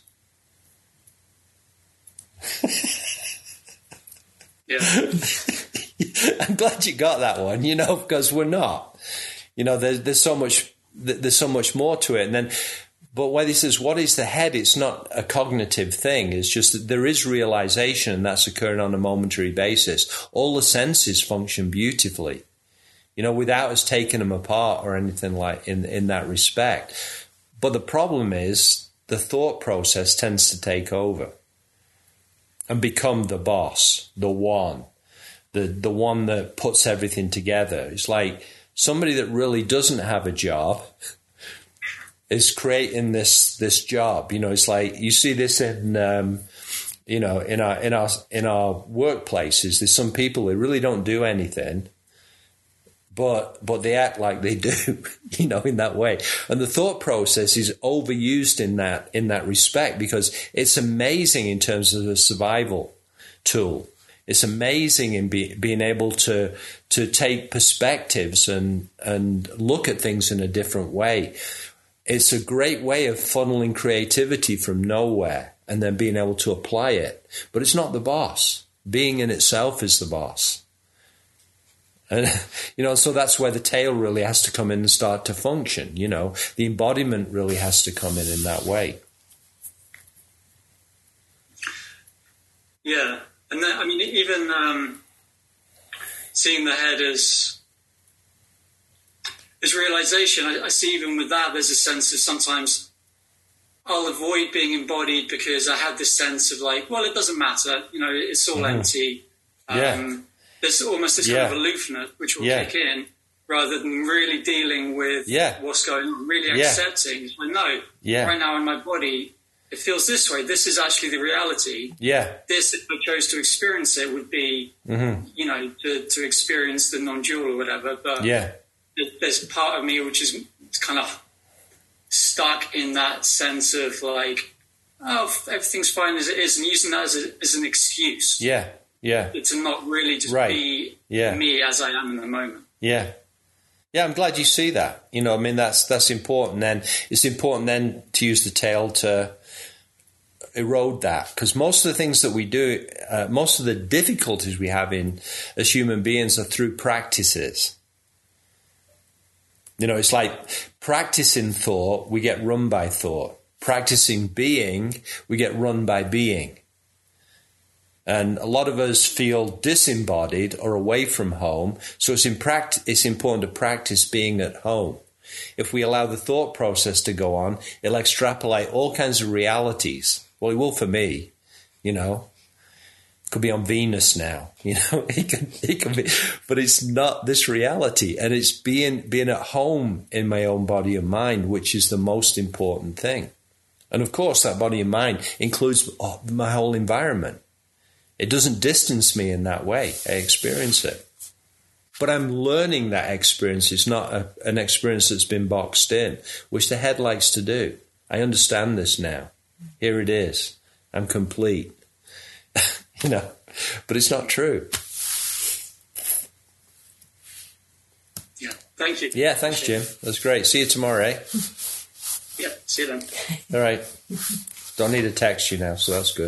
Yeah. I'm glad you got that one, you know, because we're not. You know, there's, there's so much there's so much more to it. And then But when he says, what is the head? It's not a cognitive thing. It's just that there is realization, and that's occurring on a momentary basis. All the senses function beautifully. you know, without us taking them apart or anything like in, in that respect. But the problem is the thought process tends to take over and become the boss, the one, the, the one that puts everything together. It's like somebody that really doesn't have a job is creating this this job. You know, it's like you see this in um, you know in our in our in our workplaces. There's some people who really don't do anything, but but they act like they do. You know, in that way. And the thought process is overused in that in that respect because it's amazing in terms of a survival tool. It's amazing in be, being able to to take perspectives and and look at things in a different way. It's a great way of funneling creativity from nowhere and then being able to apply it. But it's not the boss. Being in itself is the boss. And, you know, so that's where the tail really has to come in and start to function. You know, the embodiment really has to come in in that way. Yeah. And then, I mean, even um, seeing the head as as realization, I, I see even with that, there's a sense of sometimes I'll avoid being embodied because I have this sense of like, well, it doesn't matter, you know, it's all mm. empty. Um, yeah. There's almost this yeah. kind of aloofness which will yeah. kick in rather than really dealing with yeah. what's going on, really yeah. accepting. I know yeah. right now in my body, it feels this way. This is actually the reality. Yeah. This, if I chose to experience it, would be, mm-hmm. you know, to, to experience the non-dual or whatever. But yeah. there's part of me which is kind of stuck in that sense of like, oh, everything's fine as it is, and using that as, a, as an excuse. Yeah, yeah. To not really just right. be yeah. me as I am in the moment. Yeah. Yeah, I'm glad you see that. You know, I mean, that's that's important. Then it's important then to use the tail to erode that, because most of the things that we do, uh, most of the difficulties we have in as human beings are through practices. You know, it's like practicing thought, we get run by thought. Practicing being, we get run by being. And a lot of us feel disembodied or away from home, so it's, in pract- it's important to practice being at home. If we allow the thought process to go on, it'll extrapolate all kinds of realities. Well, it will for me, you know. Could be on Venus now, you know. It can, it can be, but it's not this reality, and it's being being at home in my own body and mind, which is the most important thing. And of course, that body and mind includes oh, my whole environment. It doesn't distance me in that way. I experience it. But I'm learning that experience. It's not a, an experience that's been boxed in, which the head likes to do. I understand this now. Here it is. I'm complete. You know, but it's not true. Yeah, thank you. Yeah, thanks, Jim. That's great. See you tomorrow, eh? Yeah, see you then. All right. Don't need to text you now, so that's good.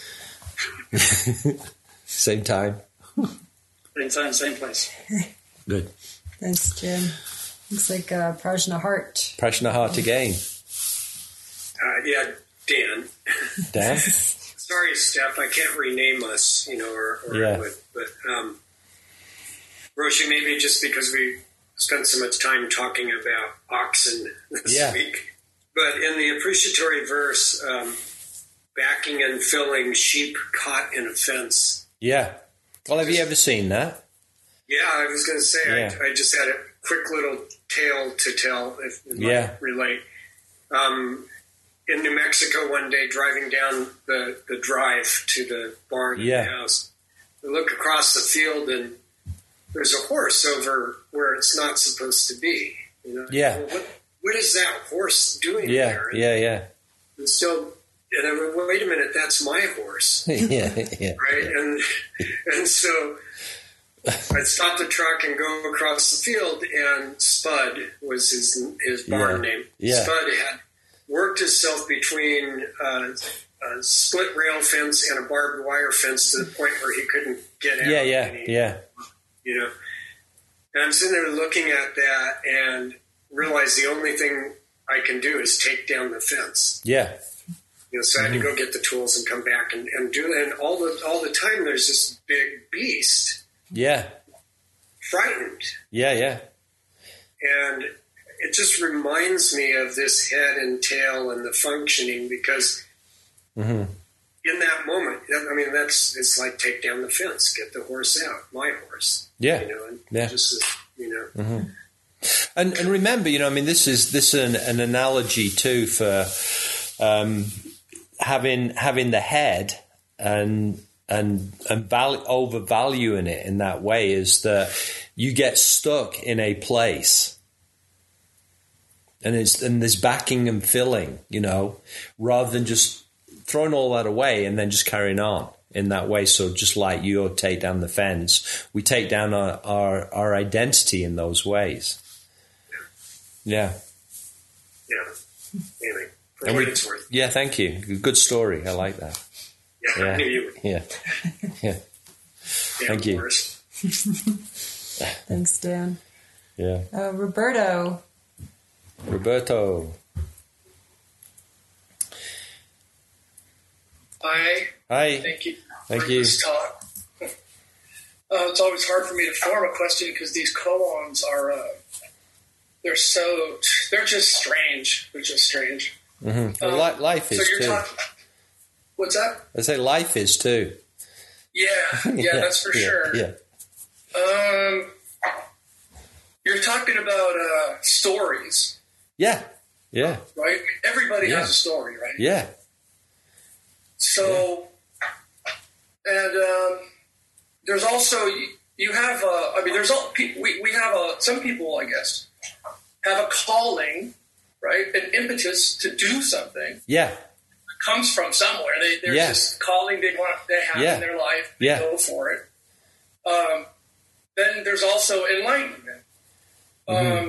Same time. Same time, same place. Good. Thanks, Jim. Looks like uh, Prajna Heart. Prajna Heart again. Uh, yeah, Dan. Dan? Sorry, Steph, I can't rename us, you know, or, or yeah. I would, but um, Roshi, maybe just because we spent so much time talking about oxen this yeah. week, but in the appreciatory verse, um, backing and filling sheep caught in a fence. Yeah. Well, have you ever seen that? Yeah, I was going to say, yeah. I, I just had a quick little tale to tell, if it yeah. might relate. Um, in New Mexico one day, driving down the, the drive to the barn yeah. and the house, I look across the field and there's a horse over where it's not supposed to be. You know? Yeah. Well, what, what is that horse doing yeah. there? And, yeah, yeah. And so, and I went, wait a minute, that's my horse. yeah, yeah. Right? And, and so I stopped the truck and go across the field, and Spud was his his barn yeah. name. Yeah. Spud had worked himself between uh, a split rail fence and a barbed wire fence to the point where he couldn't get out. Yeah, yeah, he, yeah. You know, and I'm sitting there looking at that and realize the only thing I can do is take down the fence. Yeah. You know, so I had to go get the tools and come back and, and do that. And all the all the time, there's this big beast. Yeah. frightened. Yeah, yeah. And it just reminds me of this head and tail and the functioning, because mm-hmm. in that moment, I mean, that's it's like take down the fence, get the horse out, my horse. Yeah, you know, and yeah. Just you know. Mm-hmm. And and remember, you know, I mean, this is this is an, an analogy too for um, having having the head and and and value, overvaluing it in that way is that you get stuck in a place, and it's and there's backing and filling, you know, rather than just throwing all that away and then just carrying on in that way. So just like you take down the fence, we take down our our, our identity in those ways. Yeah. Yeah. Anyway, for and what we, it's worth. Yeah, thank you. Good story. I like that. Yeah. Yeah. I knew you would. Yeah. Yeah. Yeah, Thank you. Thanks, Dan. Yeah. Uh, Roberto. Roberto. Hi. Hi. Thank you Thank for you. this talk. Uh, it's always hard for me to form a question because these koans are, uh, they're so, they're just strange. They're just strange. Mm-hmm. Um, well, life is so you're too. talking, what's that? I say life is too. Yeah, yeah, yeah. that's for yeah. sure. Yeah. Um, you're talking about uh, stories. Yeah. Yeah. Right? Everybody yeah. has a story, right? Yeah. So, yeah. and um, there's also, you, you have, uh, I mean, there's all, we, we have a, some people, I guess, have a calling, right? An impetus to do something. Yeah. It comes from somewhere. They, there's yeah. this calling they want, they have yeah. in their life. They yeah. go for it. Um, then there's also enlightenment. Mm-hmm. Um,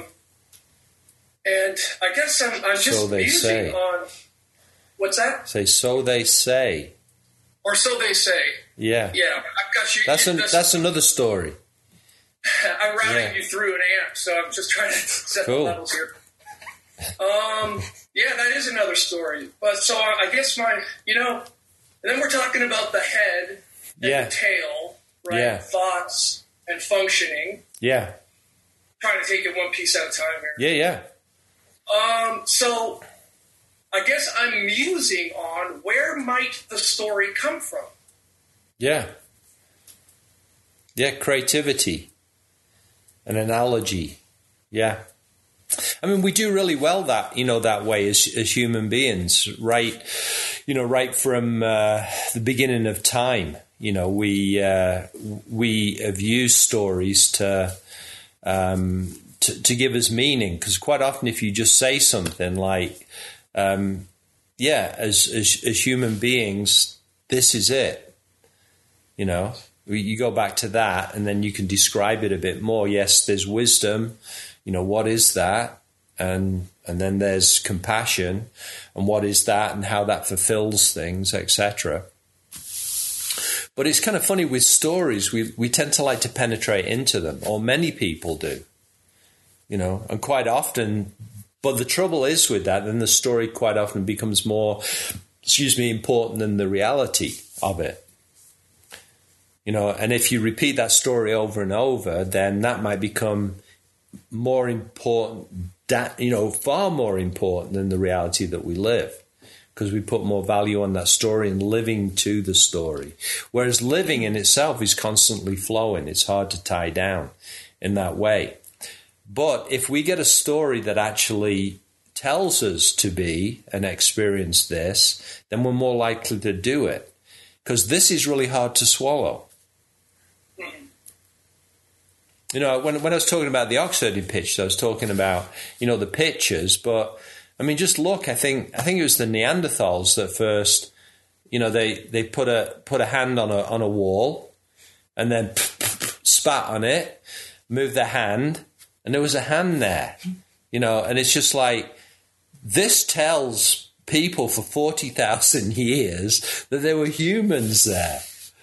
and I guess I'm, I'm just so they musing say. on, what's that? Say, so they say. Or so they say. Yeah. Yeah, I've got you. That's, you, an, that's, that's another story. I'm routing yeah. you through an amp, so I'm just trying to set cool. the levels here. Um, yeah, that is another story. But so I guess my, you know, and then we're talking about the head and yeah. the tail, right? Yeah. Thoughts and functioning. Yeah. Trying to take it one piece at a time here. Yeah, yeah. Um, so I guess I'm musing on where might the story come from? Yeah. Yeah, creativity. An analogy. Yeah. I mean, we do really well that, you know, that way as as human beings, right? You know, right from uh, the beginning of time, you know, we uh, we have used stories to um, to, to give us meaning, because quite often, if you just say something like, um, "Yeah, as, as as human beings, this is it," you know. You go back to that, and then you can describe it a bit more. Yes, there's wisdom. You know, what is that? And and then there's compassion, and what is that, and how that fulfills things, et cetera. But it's kind of funny with stories. We we tend to like to penetrate into them, or many people do. You know, and quite often. But the trouble is with that, then the story quite often becomes more, excuse me, important than the reality of it. You know, and if you repeat that story over and over, then that might become more important, that, you know, far more important than the reality that we live, because we put more value on that story and living to the story. Whereas living in itself is constantly flowing. It's hard to tie down in that way. But if we get a story that actually tells us to be and experience this, then we're more likely to do it, because this is really hard to swallow. You know, when when I was talking about the ox-herding pitch, I was talking about, you know, the pictures. But I mean, just look. I think I think it was the Neanderthals that first, you know, they, they put a put a hand on a on a wall, and then spat on it, moved their hand, and there was a hand there. You know, and it's just like, this tells people for forty thousand years that there were humans there.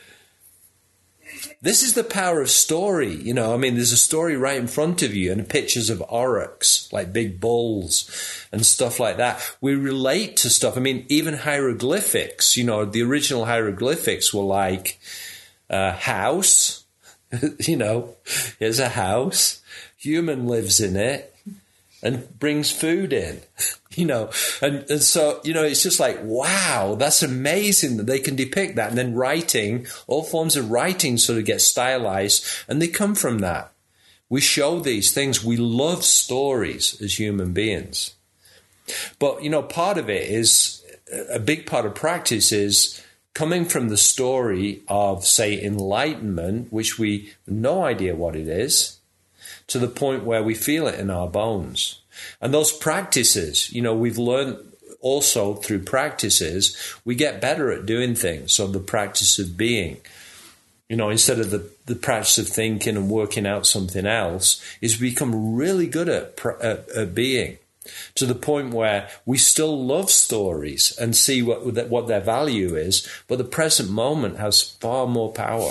This is the power of story. You know, I mean, there's a story right in front of you, and pictures of aurochs, like big bulls and stuff like that. We relate to stuff. I mean, even hieroglyphics, you know, the original hieroglyphics were like uh, house, You know, here's a house, human lives in it and brings food in, you know. And, and so, you know, it's just like, wow, that's amazing that they can depict that. And then writing, all forms of writing sort of get stylized, and they come from that. We show these things. We love stories as human beings. But, you know, part of it is, a big part of practice is coming from the story of, say, enlightenment, which we have no idea what it is, to the point where we feel it in our bones. And those practices, you know, we've learned also through practices, we get better at doing things. So the practice of being, you know, instead of the, the practice of thinking and working out something else, is we become really good at, at, at being. To the point where we still love stories and see what what their value is, but the present moment has far more power.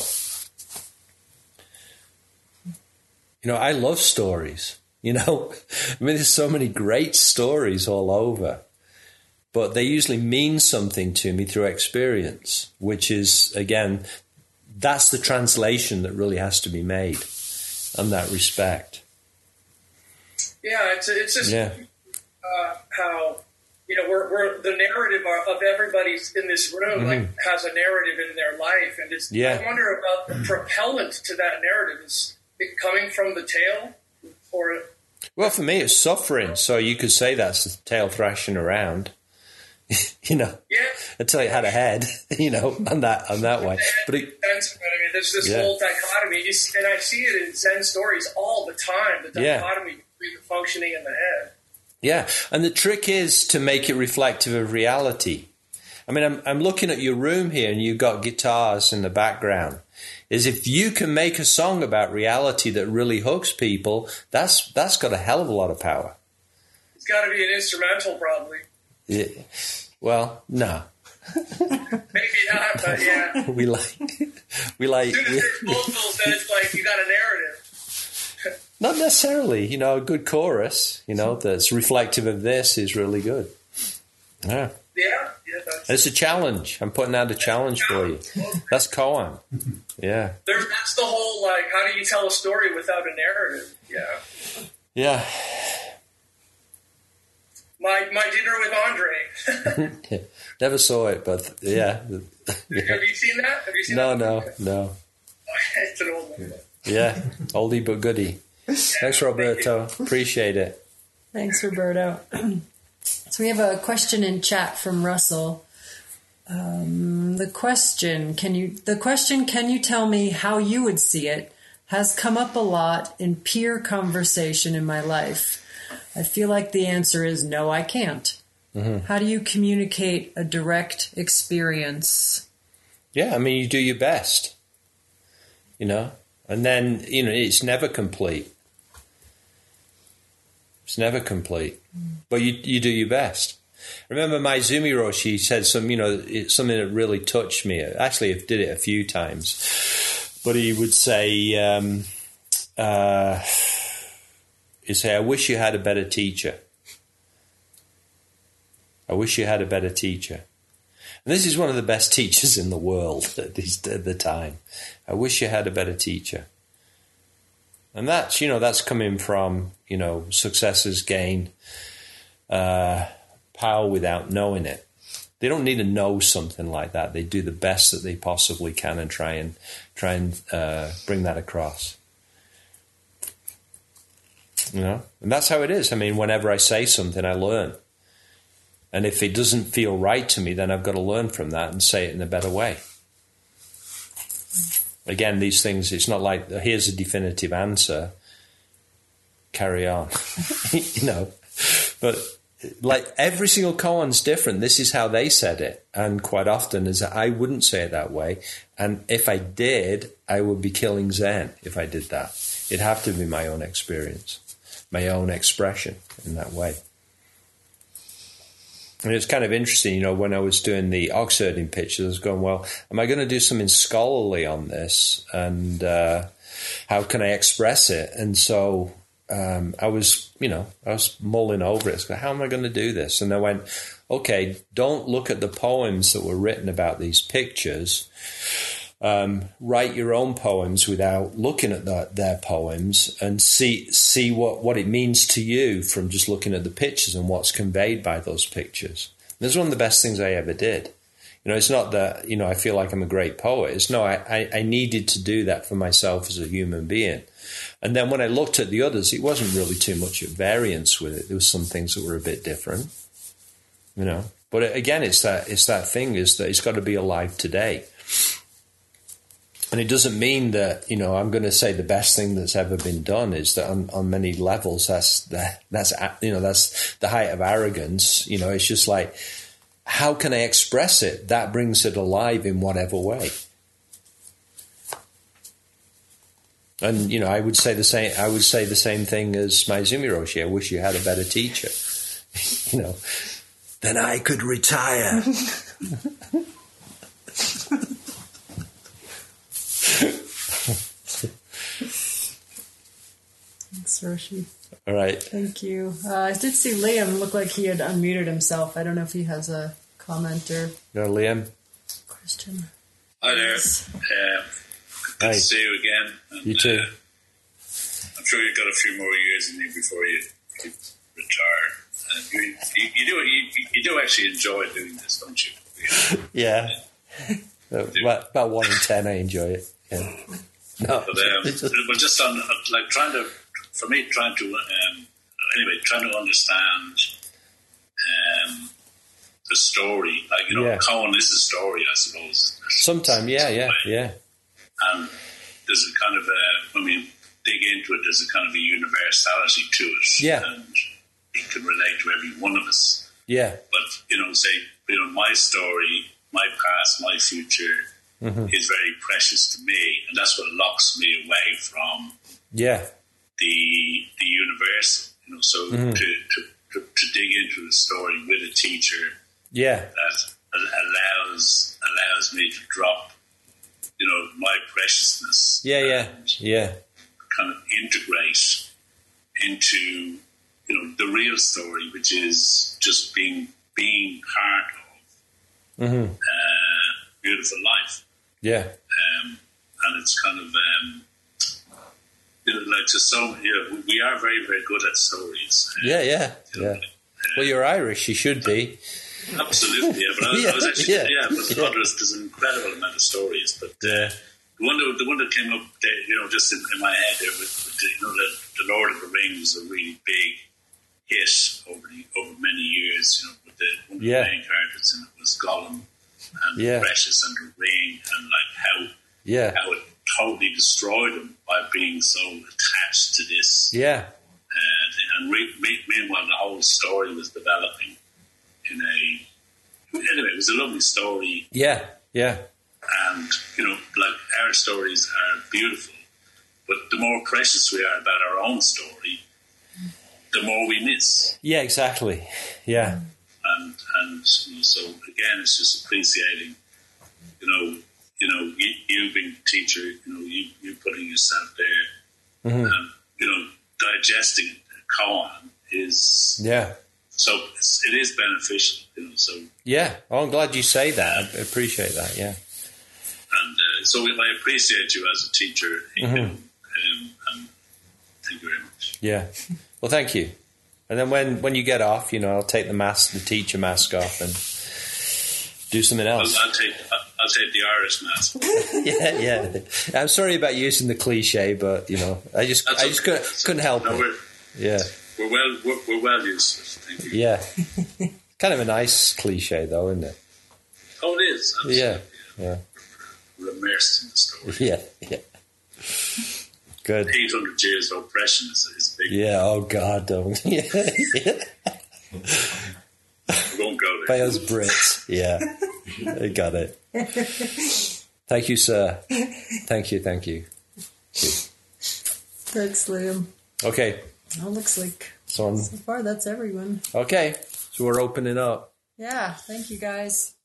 You know, I love stories, you know. I mean, there's so many great stories all over, but they usually mean something to me through experience, which is, again, that's the translation that really has to be made in that respect. Yeah, it's, it's just... Yeah. Uh, how, you know, we're, we're the narrative of everybody's in this room, mm-hmm. like, has a narrative in their life. And it's, yeah. I wonder about the propellant to that narrative. Is it coming from the tail? Or? Well, for me, it's suffering. So you could say that's the tail thrashing around, you know, yeah. until it had a head, you know, on that, on that way. But it, I mean, there's this yeah. whole dichotomy, and I see it in Zen stories all the time, the dichotomy yeah. between the functioning and the head. Yeah, and the trick is to make it reflective of reality. I mean, I'm, I'm looking at your room here, and you've got guitars in the background. Is if you can make a song about reality that really hooks people, that's that's got a hell of a lot of power. It's got to be an instrumental, probably. Yeah. Well, no. Maybe not, but yeah. we like, we like. As soon as there's vocals, then it's like you got a narrative. Not necessarily, you know, a good chorus, you know, that's reflective of this is really good. Yeah. Yeah, yeah. That's, it's a challenge. I'm putting out a challenge for you. That's koan. Yeah. There's, that's the whole, like, how do you tell a story without a narrative? Yeah. Yeah. My my dinner with Andre. Never saw it, but yeah. yeah. Have you seen that? Have you seen no, that? No, no, no. It's an old one. Yeah, oldie but goodie. Thanks, Roberto. Appreciate it. Thanks, Roberto. So we have a question in chat from Russell. Um, the question, can you, the question, can you tell me how you would see it, has come up a lot in peer conversation in my life. I feel like the answer is no, I can't. Mm-hmm. How do you communicate a direct experience? Yeah, I mean, you do your best, you know, and then, you know, it's never complete. It's never complete, but you you do your best. I remember Maizumi Roshi said some, you know, it's something that really touched me. Actually, I did it a few times, but he would say, um, uh, he'd say, I wish you had a better teacher. I wish you had a better teacher. And this is one of the best teachers in the world at, this, at the time. I wish you had a better teacher. And that's, you know, that's coming from, you know, successors gain uh, power without knowing it. They don't need to know something like that. They do the best that they possibly can and try and try and uh, bring that across. You know, and that's how it is. I mean, whenever I say something, I learn. And if it doesn't feel right to me, then I've got to learn from that and say it in a better way. Again, these things, it's not like, here's a definitive answer, carry on, you know. But like every single koan's different. This is how they said it. And quite often is I wouldn't say it that way. And if I did, I would be killing Zen if I did that. It'd have to be my own experience, my own expression in that way. And it's kind of interesting, you know, when I was doing the ox herding pictures, I was going, well, am I going to do something scholarly on this? And uh, how can I express it? And so um, I was, you know, I was mulling over it. So how am I going to do this? And I went, okay, don't look at the poems that were written about these pictures. um, write your own poems without looking at the, their poems and see see what, what it means to you from just looking at the pictures and what's conveyed by those pictures. And it's one of the best things I ever did. You know, it's not that, you know, I feel like I'm a great poet. It's no, I, I, I needed to do that for myself as a human being. And then when I looked at the others, it wasn't really too much at variance with it. There was some things that were a bit different, you know. But again, it's that it's that thing is that it's got to be alive today. And it doesn't mean that, you know, I'm going to say the best thing that's ever been done is that on, on many levels, that's, that, that's, you know, that's the height of arrogance. You know, it's just like, how can I express it? That brings it alive in whatever way. And, you know, I would say the same, I would say the same thing as Maezumi Roshi. I wish you had a better teacher. You know, then I could retire. Thanks, Roshi. All right. Thank you. Uh, I did see Liam look like he had unmuted himself. I don't know if he has a comment or no, Liam. Question. Hi there. Uh, good Hi. to see you again. And, You too. Uh, I'm sure you've got a few more years in you before you, you retire. Uh, you, you, you do you, you do actually enjoy doing this, don't you? Yeah. Uh, about, about one in ten, I enjoy it. Yeah. No, But um, we're just on like trying to, for me, trying to um, anyway, trying to understand um, the story. Like you know, Yeah. Cohen is a story, I suppose. sometime, yeah, yeah, yeah. And there's a kind of a, when we dig into it, there's a kind of a universality to it. Yeah. And it can relate to every one of us. Yeah. But, you know, say, you know, my story, my past, my future Mm-hmm. is very precious to me. And that's what locks me away from Yeah. the the universal. You know, so Mm-hmm. to, to, to, to dig into the story with a teacher Yeah. that allows allows me to drop, you know, my preciousness. Yeah, yeah, and yeah. kind of integrate into, you know, the real story, which is just being being part of Mm-hmm. uh, beautiful life. Yeah. Um, and it's kind of, um, you know, like just so, you know, we are very, very good at stories. Uh, Yeah, yeah, you know, yeah. Well, you're Irish. You should be. Absolutely, yeah. But I was, Yeah, I was actually, yeah, yeah, but yeah. there's, there's an incredible amount of stories. But uh, Yeah. the one that the one that came up, there, you know, just in, in my head there, with, with the, you know, the, the Lord of the Rings was a really big hit over the, over many years. You know, with the one of Yeah. the main characters in it was Gollum and Yeah. the Precious and the Ring, and like how Yeah. how it totally destroyed him by being so attached to this. Yeah. Uh, and re- me- meanwhile, the whole story was developing in a. Anyway, it was a lovely story, Yeah. Yeah. and you know, like our stories are beautiful, but the more precious we are about our own story, the more we miss. Yeah. Exactly. Yeah. And and you know, so again, it's just appreciating, you know, you know, you, you being a teacher, you know, you you putting yourself there, Mm-hmm. and you know, digesting it, koan is Yeah. so it's, it is beneficial, you know. So Yeah. Oh, I'm glad you say that. I appreciate that. Yeah. and uh, so I appreciate you as a teacher, you know, um, and thank you very much. Yeah. Well, thank you. And then when, when you get off, you know, I'll take the mask, the teacher mask off, and do something I'll, else. I'll take I'll, I'll take the Irish mask. Yeah, yeah. I'm sorry about using the cliche, but you know, I just, That's I just okay. couldn't, couldn't help No, it. we're Yeah, we're well we're, we're well used to it. Thank you. yeah. Kind of a nice cliche, though, isn't it? Oh, it is. Absolutely. Yeah, yeah, We're immersed in the story. yeah, yeah. Good. eight hundred years of oppression is, is big. Yeah. Oh God, don't. Yeah, yeah. We won't go By there. us Brits. Yeah, I got it. Thank you, sir. Thank you, thank you. Thanks, Liam. Okay, Well, looks like so on. so far that's everyone. Okay, so we're opening up. Yeah, thank you guys.